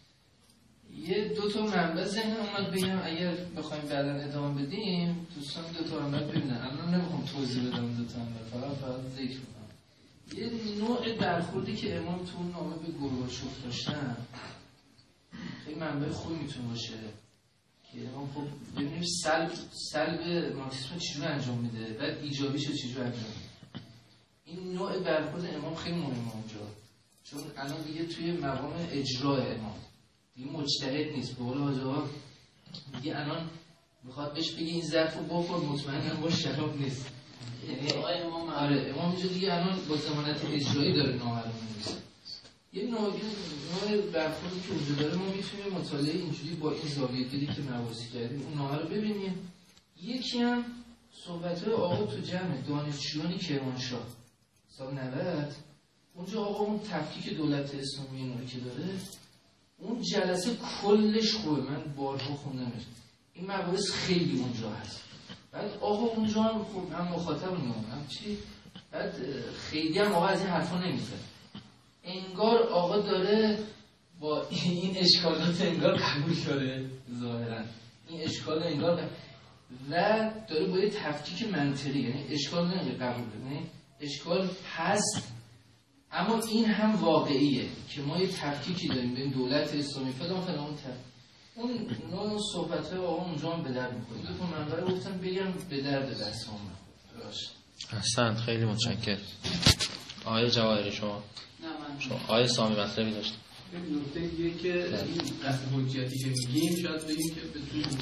یه دو تا منبع ذهن اومد بگم اگر بخوایم بعداً ادامه بدیم دوستان دو تا منبع ببینن. الان نمیخوام توضیح بدم دو تا منبع، فقط فقط ذکر کنم. یه نوع برخوردی که امام تو اون نامه به گورباچوف داشتن خیلی منبع خوبی میتونه باشه که امام خب ببینیم سلب سلب مارکسیسم چجوری انجام میده، بعد ایجابیش چجوری انجام میده. این نوع برخورد امام خیلی مهمه اونجا، چون الان دیگه توی مقام اجرای امام دیگه مجتهد نیست. به قول حاج آقا دیگه الان میخواد بهش بگه این ظرفو بخور مطمئنم باش شراب نیست. یعنی امام آره امام اینجا دیگه الان با ضمانت اجرایی داره نامعلوم نیست. یه نوع نوع برخوردی که وجود داره ما میتونیم مطالعه اینجوری با این زاویه دیدی که مواسی کردیم اون نامه رو ببینیم. یکی هم صحبت‌های آقا تو جمع دانشجویان کرمانشاه سال نود اونجا آقا اون تفکیک دولت اسلامی اینو که داره اون جلسه کلش خوبه، من بارها خوندمش. این مباحث خیلی اونجا هست. بعد آقا اونجا هم خوب هم مخاطب میگم هم چی بعد خیلی هم آقا از این حرفا نمیزنه. انگار آقا داره با این اشکالات انگار قبول داره ظاهرا این اشکال انگار قبول و داره با یه تفکیک منطقی، یعنی اشکال نمیگه قبول، یعنی اشکال هست اما این هم واقعیه که ما یه تفکیکی داریم بین دولت اسلامی فلان فلان اون تفکیک. اون نوع صحبت‌های آقا اونجا هم به درد می‌خوره. دو تا منبر گفتم بگم به درد دست هم باشه. احسنت، خیلی متشکرم. آقای جواهری شما نه من شما آقای سامی مطلبی داشت. نکته دیگه که این قصد حجیتی که میگیم شاید بگیم که بتونیم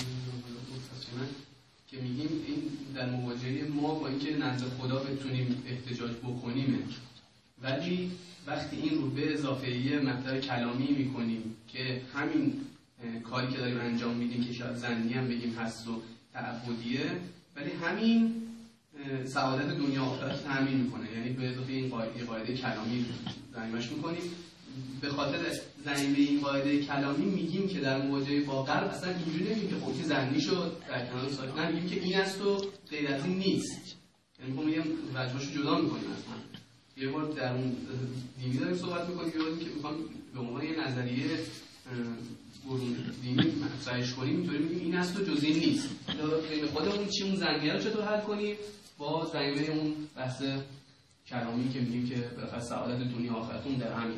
که میگیم این در مواجهه ما با اینکه نزد خدا بتونیم احتجاج بکنیم، ولی وقتی این رو به اضافه‌ای مطلب کلامی میکنیم که همین کاری که داریم انجام میدیم که شاید ظنی هم بگیم هست و تعبدیه، ولی همین سعادت دنیا آخرت تامین میکنه، یعنی به اضافه این قاعده قاعده کلامی ضمیمش میکنیم. به خاطر ضمیم این قاعده کلامی میگیم که در مواجهه با غرب اصلا اینجوری نمیگیم که خودی ظنی شد در کنار ساکت، نه میگیم که این است و غیر از این نیست، یعنی میگم میگم وجهاشو جدا میکنیم از هم. یه بار در اون دینی داریم صحبت میکنیم، یادم که میخوام به عنوان یه نظریه برون دینی مطرحش کنیم، اینطوری میگیم این است و جز این نیست. بین خودمون چی اون ضمیمه رو چطور حل کنیم با ضمیمه اون بحث کلامی که میگیم که بالاخره سعادت دنیا آخرتون در همینه.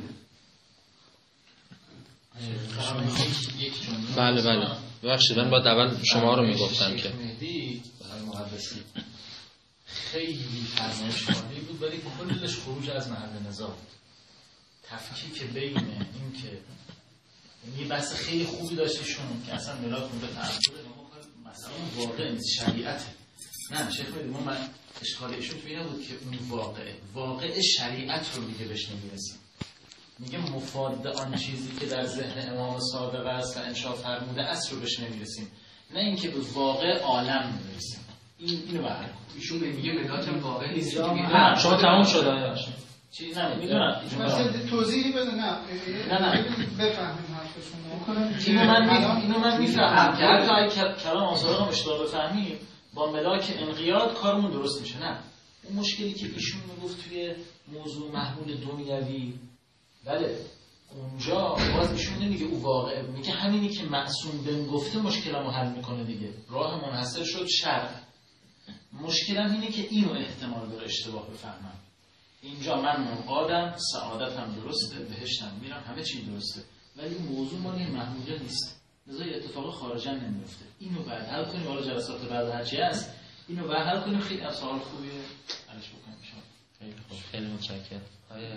بله بله ببخشید من باید اول شما رو میگفتم که مهدی برای محدثی خیلی فرمایش خواهی بود، ولی کلش خروج از محل نزاع، تفکیک بین این که یه بحث خیلی خوبی داشتیشون که اصلا ملاک اون به تعبیر مثلا واقع نیست، شریعته. نه شیخ میدیم من اشکال ایشون تو اینه بود که اون واقعه واقع شریعت رو دیگه بهش نمیرسیم، میگه مفاد آن چیزی که در ذهن امام صادق است و انشاء فرموده است رو بهش نمیرسیم، نه اینکه به واقع عالم میرسیم. این اینو بحث ایشون میگه ملاک هم واقع نیست. نه شما تموم شد آیا چی نه میدونم مثلا توضیحی بده. نه نه نه بفهمیم حرفشون رو. اینو من اینو من میفهمم که حتی کلام آثار هم اشتباه بفهمیم با ملاک انقیاد کارمون درست میشه. نه اون مشکلی که ایشون میگفت توی موضوع محمول دنیوی، بله اونجا باز ایشون نمیگه او واقعه، میگه همینی که معصوم بن گفته مشکلمو حل میکنه دیگه، راه منحصر شد شرع. مشکلم اینه که اینو احتمال داره اشتباه بفهمم. اینجا من منقادم، سعادتم درسته، بهشتم میرم، همه چی درسته، ولی موضوع ما این محموله نیست، لذا اتفاق خارجا نمیفته. اینو بعد حل کنیم، حالا جلسات بعد هرچی هست اینو بعد حل کنیم. خیلی سوال خوبیه حلش بکنیم. خیلی خوب، خیلی متشکرم. آیا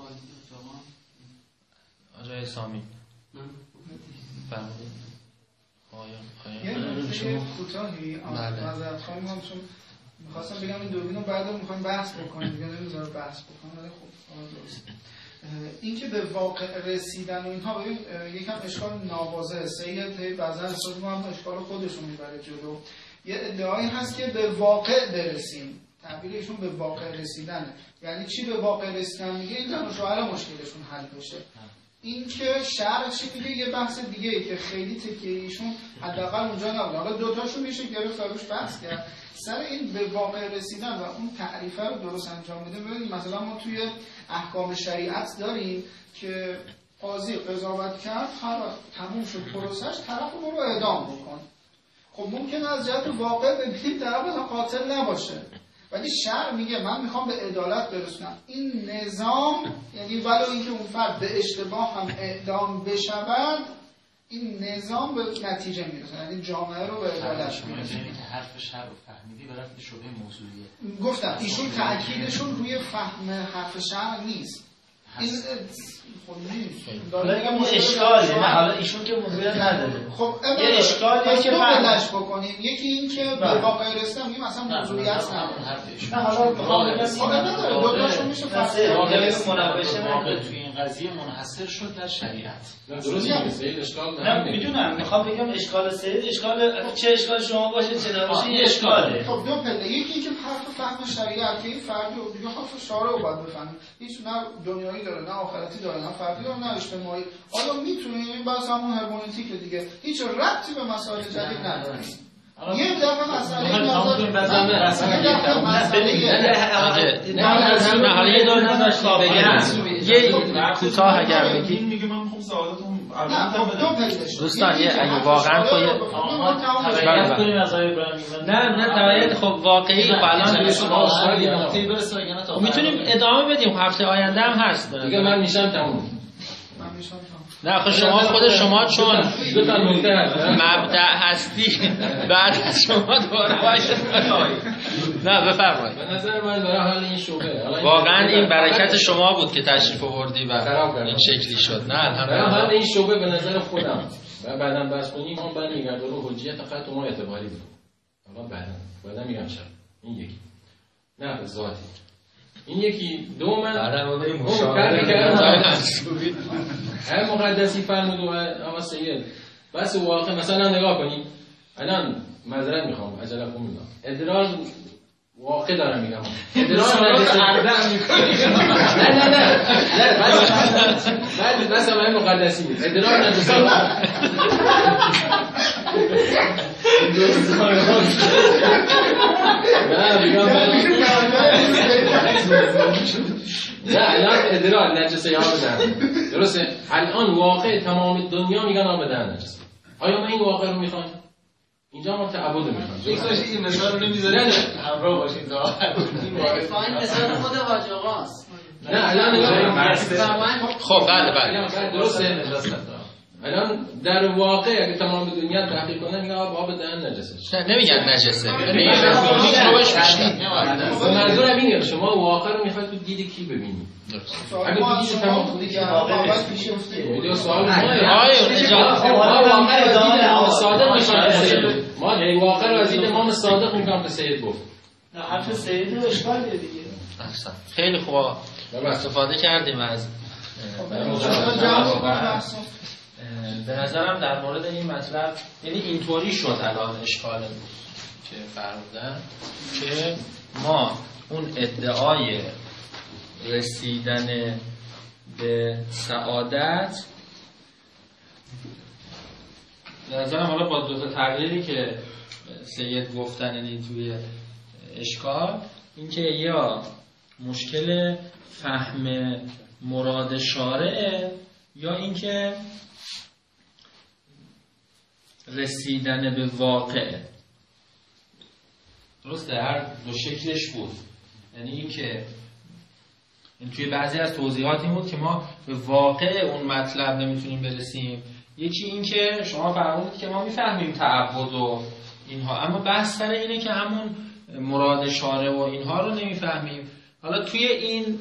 آقای سامی فرمودید. آیا یه نکته کوتاهی معذرت خواهیم هم چون می‌خواستم بگم این دوربینو بعدا می‌خوایم بحث بکنیم دیگه، نمی‌ذاره بحث بکنم، ولی خب درست. این که به واقع رسیدن و اینها ببین یکم اشکال ناواضحه. سید بعضا احساس ما هم اشکال خودشون میبره جلو. یه ادعایی هست که به واقع برسیم، تعبیر ایشون به واقع رسیدنه. یعنی چی به واقع رسیدن میگه؟ این زن و شوهر مشکلشون حل بشه. این که شرع چی میگه یه بحث دیگه ای که خیلی تکیه ایشون حداقل اونجا نبود. حالا دو تاشو میشه گرفت روش بحث کرد. سر این به واقع رسیدن و اون تعریفه رو درست انجام میده. ببینید مثلا ما توی احکام شریعت داریم که قاضی قضاوت کرد، هر تموم شد پروسش، طرف رو برو اعدام بکن. خب ممکن از جهت واقع ببینیم طرف قاتل نباشه، ولی شرع میگه من میخوام به عدالت برسونم. این نظام یعنی ولو اینکه اون فرد به اشتباه هم اعدام بشود، این نظام به نتیجه میرسه، یعنی جامعه رو به عدالت میرسه. یعنی که حرف شرع رو فهمیدی برای شبهه موضوعیه. گفتم ایشون تأکیدشون روی فهم حرف شرع نیست. این خب نیست. داره میگم اشکالی، نه حالا ایشون که موضوعیت نداره. خب یه اشکالیه که بلش بکنیم. یکی این که به واقع رسیدن میگیم اصلا موضوعیت نداره. نه حالا خب نداره، دو تاشون میشه فصل. واقع توی این قضیه منحصر شد در شریعت. درست میگه سید اشکال نه میدونم، میخوام بگم اشکال سید اشکال چه اشکال شما باشه چه نباشه یه اشکاله. خب دو پله، یکی که حرف فهم شریعت که این فردی و دیگه حرف شارع رو باید بفهمیم. هیچ نه دنیایی داره نه آخرتی داره نه فردی داره نه اجتماعی. حالا میتونیم این بحث همون هرمونتیک دیگه هیچ ربطی به مسائل جدید نداره. یه دفعه مسئله نظر یه دفعه مسئله نه حالا یه دور نداشتیم بگم یه کوتاه اگر بگی میگه من خب سعادتم دوستان یه اگه واقعا تو یه تبعیت کنیم از آقای ابراهیمی نه نه تبعیت خب واقعی الان میتونیم ادامه بدیم هفته آینده هم هست دیگه من میشم تموم نه خب شما خود شما چون مبدأ هستی بعد از شما دوباره باشه نه بفرمایید. به نظر من برای حال این شعبه واقعا این برکت شما بود که تشریف آوردی و این شکلی شد. نه الحمدلله حال این شعبه به نظر خودم و بعداً بحث کنیم اون برمیگرده رو حجیت فقط ما اعتباری بود. حالا بعداً بعداً میگم چرا این یکی نه ذاتی این یکی دوم هر مقدسی فرمود و اما سید بس واقع مثلا نگاه کنید الان معذرت میخوام عجله‌کم میگم ادراج واقع دارم میگم ادراج نجسه نه نه نه بعد بس همه مقدسی نیست ادراج نجسه نه میگم نه الان ادراج نجسه ها بدن درسته الان واقع تمام دنیا میگن آب بدن نجسه آیا من این واقع رو میخوام اینجا ما تعبد میخوام دوستاش این مثال رو نمیذارید نه نه همراه باشید فاین مثال خود حاج آقاست نه الان نگاه خب بله بله درسته الان در واقع اگه تمام دنیا تحقیق کنن میگن آب دهن نجسه نمیگن نجسه منظورم اینه شما واقع رو میخواید تو دید کی ببینید اگه تو دید تمام دیگه واقع میگه سوال ما صادق میشن ما واقع رو از دید امام صادق میگم که سید گفت نه حرف سید رو اشکال دیگه خیلی خوب استفاده کردیم از به نظرم در مورد این مطلب یعنی اینطوری شد الان اشکال که فرمودن که ما اون ادعای رسیدن به سعادت به نظرم حالا با دو تا تغییری که سید گفتن یعنی توی اشکال اینکه یا مشکل فهم مراد شارع یا اینکه رسیدن به واقع درسته هر دو شکلش بود یعنی اینکه این توی بعضی از توضیحات این بود که ما به واقع اون مطلب نمیتونیم برسیم یکی این که شما فرمودید که ما میفهمیم تعبد و اینها اما بحث سر اینه که همون مراد شارع و اینها رو نمیفهمیم حالا توی این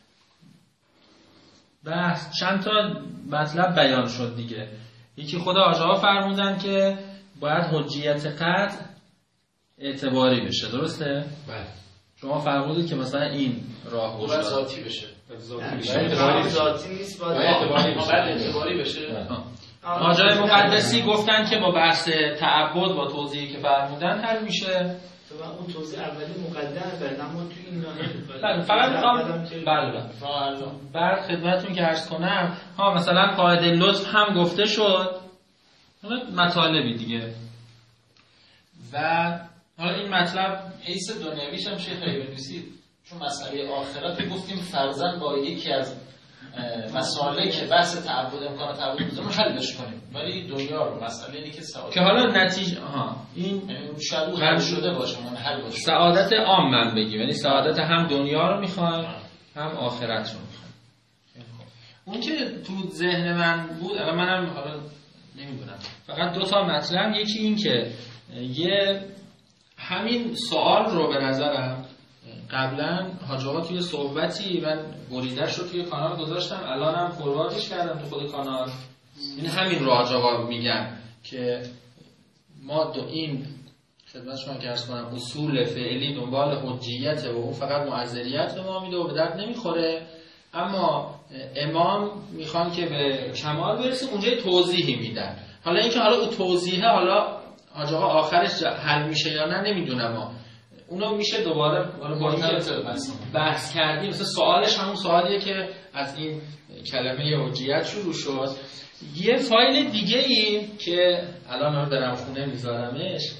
بحث چند تا مطلب بیان شد دیگه یکی خدا آجاها فرمودن که باید حجیت قطع اعتباری بشه درسته؟ بله شما فرمودید که مثلا این راه باید ذاتی بشه ذاتی بشه ذاتی نیست باید اعتباری بشه آجای مقدسی گفتن که با بحث تعبد با توضیحی که فرمودن حل میشه و اون توضیح اولی مقدم برد اما تو این ناحیه فقط میخوام بله بعد خدمتتون که عرض کنم ها مثلا قاعده لطف هم گفته شد مطالبی دیگه و حالا این مطلب حیث دنیویش هم شیخ بنویسید چون مسئله آخرت رو گفتیم فرضاً با یکی از مسائلی که بحث تعبد امکان تعبد میذارم حلش کنیم ولی دنیا رو مسئله اینه که سعادت که حالا نتیجه ها این شاید حل شده باشه من حل باشه سعادت عام من بگیم یعنی سعادت هم دنیا رو میخوایم هم آخرت رو میخوایم اون که تو ذهن من بود الان منم حالا نمیدونم فقط دو تا مطلب یکی این که یه همین سوال رو به نظرم قبلا حاج آقا توی صحبتی من بریده‌اش رو توی کانال گذاشتم الانم فورواردش کردم تو خود کانال این همین رو حاج آقا میگن که ما دو این خدمت شما که عرض کنم اصول فعلی دنبال حجیت و اون فقط معذریت به ما میده و به درد نمیخوره اما امام میخوان که به کمال برسیم اونجا توضیحی میدن حالا اینکه حالا اون توضیحه حالا حاج آقا آخرش حل میشه یا نه نمیدونم اونو میشه دوباره با این بحث کردیم مثلا سوالش همون سوالیه که از این کلمه حجیت شروع شد یه فایل دیگه ای که الان من برم خونه میذارمش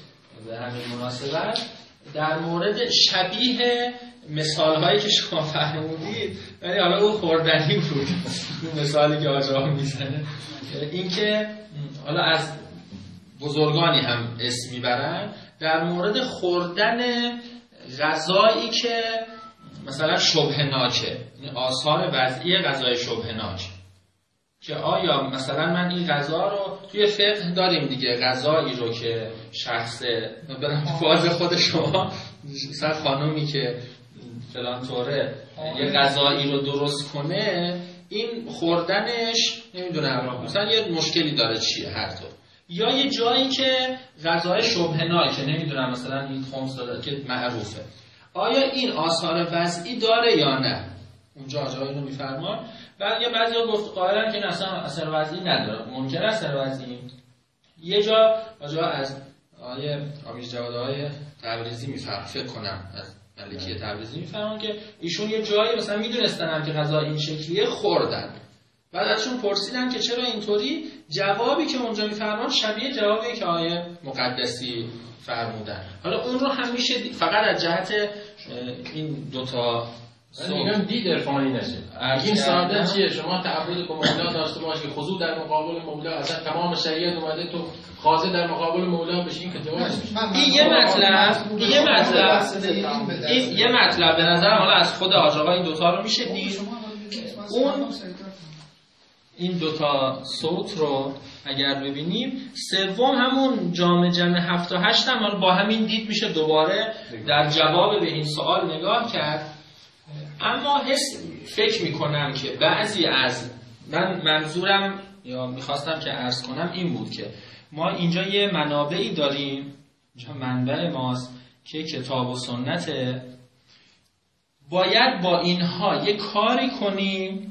به همین مناسبت در مورد شبیه مثال هایی که شما فرمودید، ولی حالا اون خوردنی بود اون مثالی که آجا میزنه، این که حالا از بزرگانی هم اسم میبرن در مورد خوردن غذایی که مثلا شبهناکه، آثار وضعی غذای شبهناک، که آیا مثلا من این غذا رو توی فقه داریم دیگه، غذایی رو که شخص برم فاز خود شما مثلا خانومی که فلان طوره یه غذایی رو درست کنه، این خوردنش نمیدونم مثلا یه مشکلی داره چیه هر طور، یا یه جایی که غذای شبهناکه نمیدونم مثلا این خمس داره که معروفه، آیا این آثار وضعی داره یا نه؟ اونجا آجایی رو میفرمان. بعد یه بعضی ها گفت قائلن که اصلا اثر وضعی نداره، ممکن است اثر وضعی. یه جا آجا از آیه آمیز جوادهای تبریزی میفرم فکر کنم از ملکی تبریزی میفرمان که ایشون یه جایی مثلا میدونستن هم که غذا این شکلیه خوردن، بعد ازشون پرسیدن که چرا اینطوری، جوابی که اونجا میفرمان شبیه جوابی که آیه مقدسی فرمودن. حالا اون رو هم میشه فقط از جهت این دوتا میگم دید عرفانی نشه. این سعادت چیه؟ شما تعبد با مولا داشته باشی که خضوع در مقابل مولا، اصلا تمام شریعت اومده تو خاضع در مقابل مولا بشی، این که درست این یه مطلب یه مطلب این یه مطلب به نظر حالا از خود آقا این دوتا رو میشه دید. اون این دوتا صوت رو اگر ببینیم، سوم همون جامع جمع هفت و هشت هم با همین دید میشه دوباره در جواب به این سوال نگاه کرد. اما حس فکر میکنم که بعضی از من منظورم یا میخواستم که عرض کنم این بود که ما اینجا یه منابعی داریم، اینجا منبع ماست که کتاب و سنته، باید با اینها یه کاری کنیم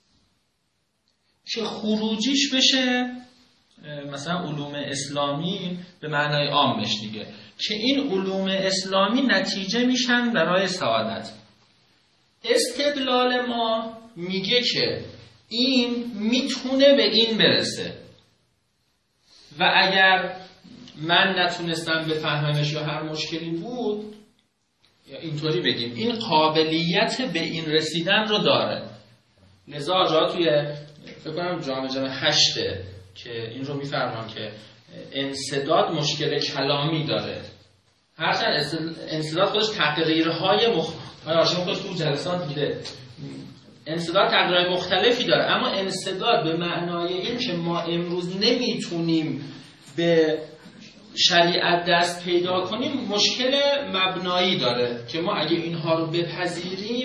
که خروجیش بشه مثلا علوم اسلامی به معنای عامش دیگه، که این علوم اسلامی نتیجه میشن برای سعادت. استدلال ما میگه که این میتونه به این برسه و اگر من نتونستم بفهممش یا هر مشکلی بود، یا اینطوری بگیم این قابلیت به این رسیدن رو داره. لذا آجا توی فکر کنم جامع جمع هشته که این رو میفرمان که انسداد مشکل کلامی داره. هرچند انسداد خودش تقریرهای مختلف آشما خودش تو جلسات دیده، انسداد تقریرهای مختلفی داره، اما انسداد به معنای این که ما امروز نمیتونیم به شریعت دست پیدا کنیم مشکل مبنایی داره که ما اگه اینها رو بپذیریم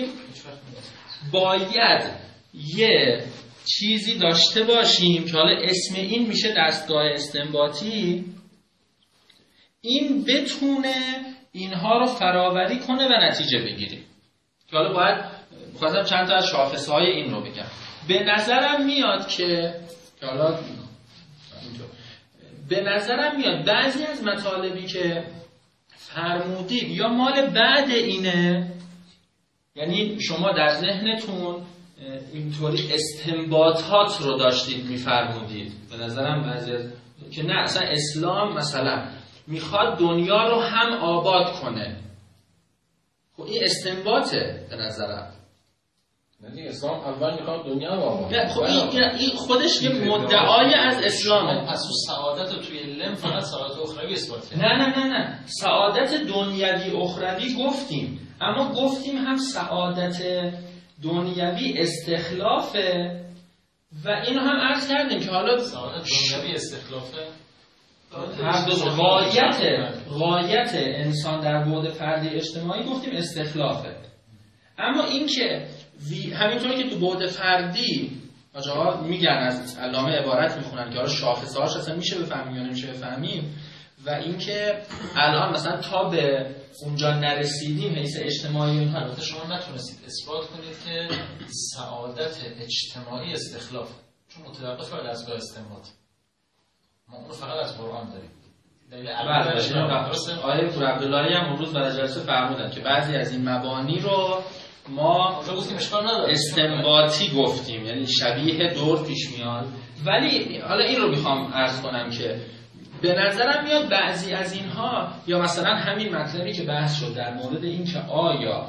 باید یه چیزی داشته باشیم که حالا اسم این میشه دستگاه استنباطی، این بتونه اینها رو فراوری کنه و نتیجه بگیریم. که حالا باید بخواستم چند تا از شاخصه های این رو بگم. به نظرم میاد که حالا به نظرم میاد بعضی از مطالبی که فرمودید یا مال بعد اینه، یعنی شما در ذهنتون اینطوری استنباطات رو داشتید میفرمودید. به نظرم بعضی از که نه اصلا اسلام مثلا میخواد دنیا رو هم آباد کنه، خب این استنباطه به نظرم. نه اسلام اول میخواد دنیا رو آباد کنه. خب این این خودش یه مدعای از اسلامه. پس اون سعادت رو توی لم فقط سعادت اخروی اثبات کرد. نه نه نه نه سعادت دنیوی اخروی گفتیم، اما گفتیم هم سعادت دنیوی استخلافه و اینو هم عرض کردیم که حالا سعادت دنیوی استخلافه غایت غایت انسان در بعد فردی اجتماعی گفتیم استخلافه، اما این که همینطوری که تو بعد فردی آجاها میگن از علامه عبارت میخونن که حالا شاخصه‌هاش اصلا میشه بفهمیم یا نمیشه بفهمیم، و اینکه الان مثلا تا به اونجا نرسیدیم حیث اجتماعی اینها. البته شما نتونستید اثبات کنید که سعادت اجتماعی استخلاف، چون متوقف بر دستگاه استنباط. ما اون فقط از قرآن داریم. دلیل بله آیه پور عبداللهی هم امروز برای جلسه فرمودن که بعضی از این مبانی رو ما استنباطی گفتیم، یعنی شبیه دور پیش میاد. ولی حالا این رو میخوام عرض کنم که به نظرم میاد بعضی از اینها یا مثلا همین مطلبی که بحث شد در مورد این که آیا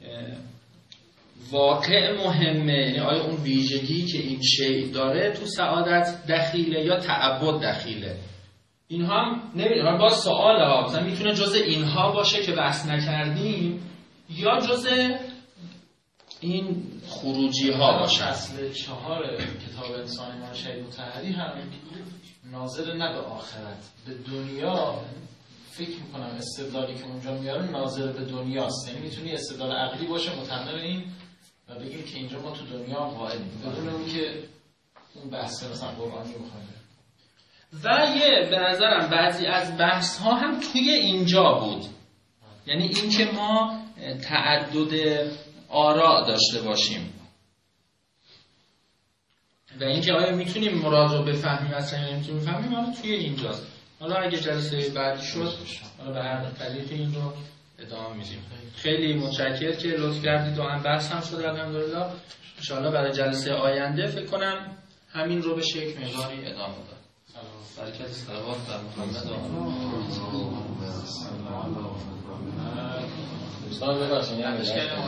واقع مهمه، یعنی آیا اون ویژگی که این شیء داره تو سعادت دخیله یا تعبد دخیله، اینها هم نمیدونم، باز سوال ها مثلا میتونه جز اینها باشه که بحث نکردیم یا جز این خروجی ها باشه. اصل چهار کتاب انسان امام شهید مطهری هم ناظر نه به آخرت، به دنیا. فکر میکنم استدلالی که اونجا میاره ناظر به دنیاست، یعنی میتونی استدلال عقلی باشه متضمن این و بگیم که اینجا ما تو دنیا قائلیم بدون اینکه اون بحث مثلا قرآنی بخوره. و یه به نظرم بعضی از بحث ها هم توی اینجا بود، یعنی این که ما تعدد آراء داشته باشیم و اینکه آیا میتونیم مراد رو بفهمیم اصلا یا نمیتونیم بفهمیم، حالا توی اینجاست. حالا اگه جلسه بعدی شد حالا به هر طریقی این رو ادامه میدیم. خیلی متشکرم که لطف کردید و هم بحث هم شد الحمدلله. ان شاءالله برای جلسه آینده فکر کنم همین رو به شکل مقداری ادامه داد. برکت صلوات بر محمد و استاد ببخشید یعنی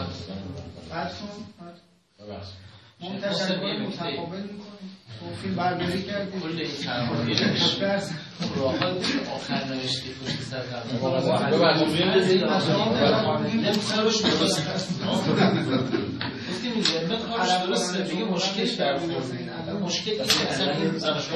ما تشکر متقابل میکنیم. فیلم برداری کردیم کل این سرمایه‌اش راحت آخر نوشتی پشت سر قبل ببخشید نمی‌خواروش درست گفتیم این کارش درسته دیگه مشکلش در مشکل این اصلا این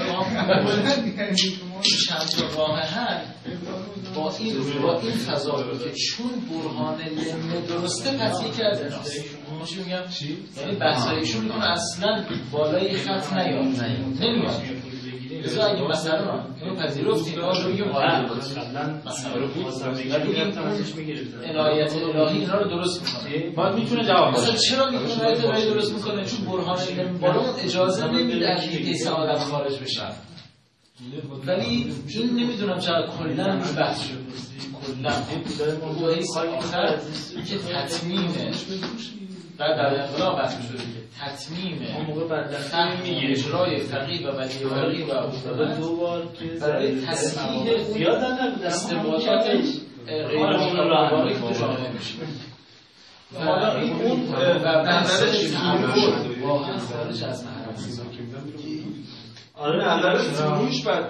چند تا راه حل با این با این فضا بود که چون برهان لمه درسته پس یکی از ایناست. چی میگم؟ یعنی بحثایشون میگم اصلا بالای خط نیاد نمیاد. بذار اگه مثلا اینو پذیرفتیم آقا میگم غالب بود مثلا رو بود عنایت الهی اینا رو درست میکنه. باید میتونه جواب بده. چرا میتونه عنایت الهی درست میکنه؟ چون برهان علم بالا اجازه نمیده از دیگه سعادت خارج بشه. ولی این نمیدونم چرا کلا روش بحث شد. کلا موضوعی آخر که تطمیمه بعد در انقلاب بحث شده دیگه تطمیمه فهم اجرای فقیه و ولی فقیه و افتاده دو بار برای تصحیح استنباطات غیر مطابقی که تو جامعه میشه. حالا این اون نظرش واقعا خارج از محرم آره نظرش فروش بد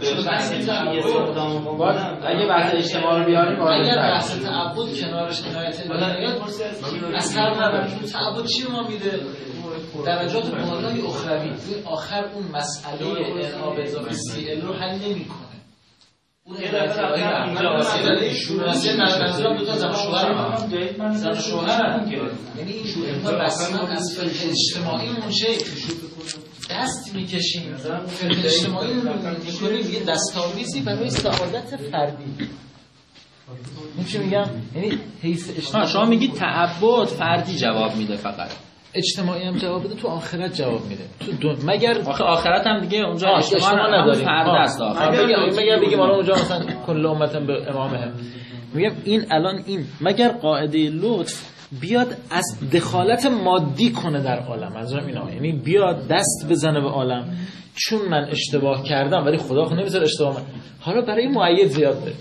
اگه بحث اجتماع رو بیاریم اگر بحث تعبد کنارش عنایت الهی از هر نظر تعبد چی ما میده؟ درجات بالای اخروی آخر اون مسئله انعام اضافه سی ال رو حل نمیکنه. اون عنایت الهی شورای منظورم دو تا زن شوهر زن شوهر یعنی این شوهر رسما از فقه اجتماعی منشأ دست میکشیم فقه اجتماعی رو میکنیم یه دستاویزی برای سعادت فردی. این چی میگم؟ یعنی حیث اجتماعی شما میگید تعبد فردی جواب میده، فقط اجتماعی هم جواب بده، تو آخرت جواب میده. تو دون... مگر آخه آخرت هم دیگه اونجا اجتماع نداریم، فرد است آخر. مگر بگیم حالا اونجا مثلا کل امت به امامه، میگم این الان این مگر قاعده لطف بیاد از دخالت مادی کنه در عالم، منظورم اینه، یعنی بیاد دست بزنه به عالم چون من اشتباه کردم ولی خدا خود نمیذاره اشتباه من. حالا برای مؤید زیاد بده،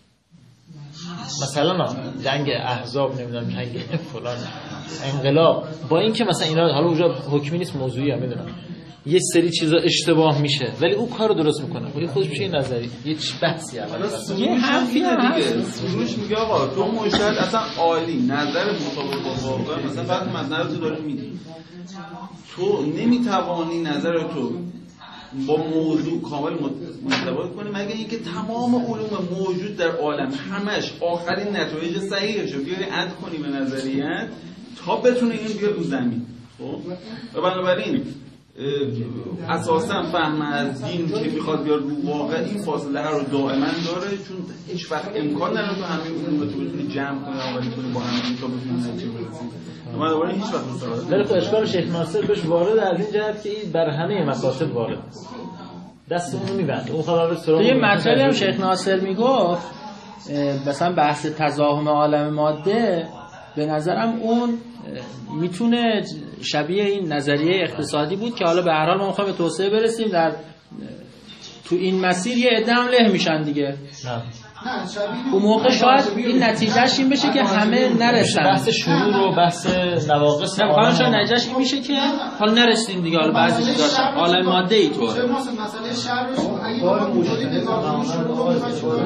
مثلا جنگ احزاب نمیدونم جنگ فلان انقلاب، با این که مثلا اینا حالا اونجا حکمی نیست موضوعی هم میدونم یه سری چیزا اشتباه میشه ولی اون کارو درست میکنه. خودش خودش میشه نظری یه چی بحثی الان یه حرفی دیگه سروش میگه آقا تو مشهد اصلا عالی نظر مطابق با واقع مثلا وقتی نظر تو داری میدی تو نمیتوانی نظر تو با موضوع کامل مطابقت کنی مگر اینکه تمام علوم موجود در عالم همش آخرین نتایج صحیحش رو بیاری عد کنی به نظریت تا بتونه این بیاد رو زمین. خب و بنابراین اساسا فهم از دین که میخواد بیاد رو واقع این فاصله ها رو دائما داره چون هیچ وقت امکان نداره تو همین علوم تو بتونی جمع کنی آوری کنی با هم تا بتونی نتیجه برسی. بنابراین هیچ وقت مستقل ولی خب اشکال شیخ ناصر بهش وارد از این جهت که این بر همه مقاصد وارد دست اون رو میبنده. اون خبر سراغ یه مطلبی هم شیخ ناصر میگفت مثلا بحث تزاحم عالم ماده به نظرم اون میتونه شبیه این نظریه اقتصادی بود که حالا به هر حال ما میخوایم به توسعه برسیم در تو این مسیر یه عده هم له میشن دیگه. اون موقع شاید این نتیجهش این بشه که همه نرسن. بحث شروع رو بحث نواقص نه حالا شاید نتیجهش این میشه که حالا نرسیم دیگه، حالا بعضی چیزا عالم ماده ای طوره. مثلا مسئله شر رو اگه ما اونجوری نگاه کنیم شروع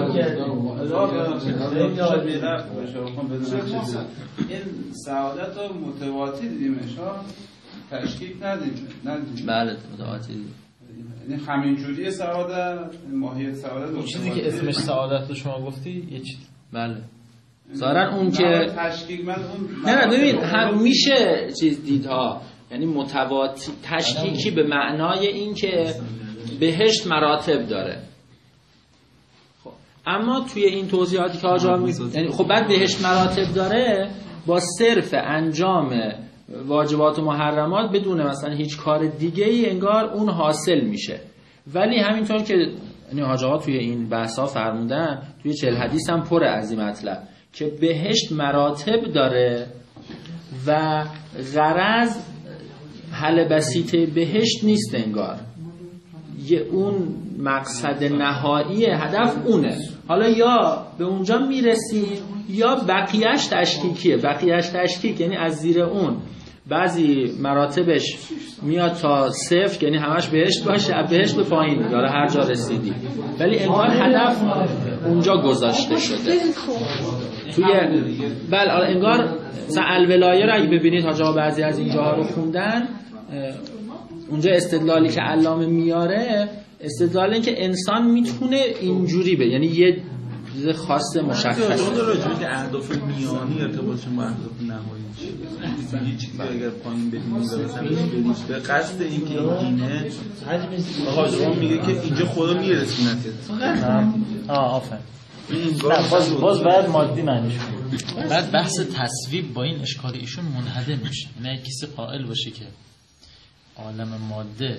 این سعادت رو متواتی دیدیمش ها، تشکیک ندیدیم. بله متواتی دیدیم. یعنی همین جوری سعادت، ماهیت سعادت اون چیزی که اسمش سعادت رو شما گفتی یه چیز. بله ظاهرا اون که تشکیک من اون نه نه ببین هم میشه چیز دیدها، یعنی متواتی تشکیکی به معنای این که بهشت مراتب داره. خب اما توی این توضیحاتی که آجا می یعنی خب بعد بهشت مراتب داره با صرف انجام واجبات و محرمات بدون مثلا هیچ کار دیگه ای انگار اون حاصل میشه. ولی همینطور که یعنی حاج آقا توی این بحثا فرمودن، توی چهل حدیث هم پر از این مطلب که بهشت مراتب داره و غرض حل بسیطه بهشت نیست انگار، یه اون مقصد نهایی هدف اونه. حالا یا به اونجا میرسیم یا بقیهش تشکیکیه. بقیهش تشکیک یعنی از زیر اون بعضی مراتبش میاد تا صفر، یعنی همش بهشت باشه، از بهشت به پایین داره هر جا رسیدی، ولی انگار هدف اونجا گذاشته شده توی بله انگار مثلا الولایه رو اگه ببینید حاج آقا بعضی از اینجاها رو خوندن، اونجا استدلالی که علامه میاره استدلال این که انسان میتونه اینجوری به یعنی یه چیز خاص مشخصه راجع به اهداف میانی ارتباطش با اهداف نهایی چیه؟ یه چیزی اگر پایین بدیم مثلا به قصد اینکه اینه حاجی میگه که اینجا خدا میرسونه. آه آفرین. باز باز باید مادی معنیش کنه. بعد بحث تصویب با این اشکال ایشون منهدم میشه. نه کسی قائل باشه که عالم ماده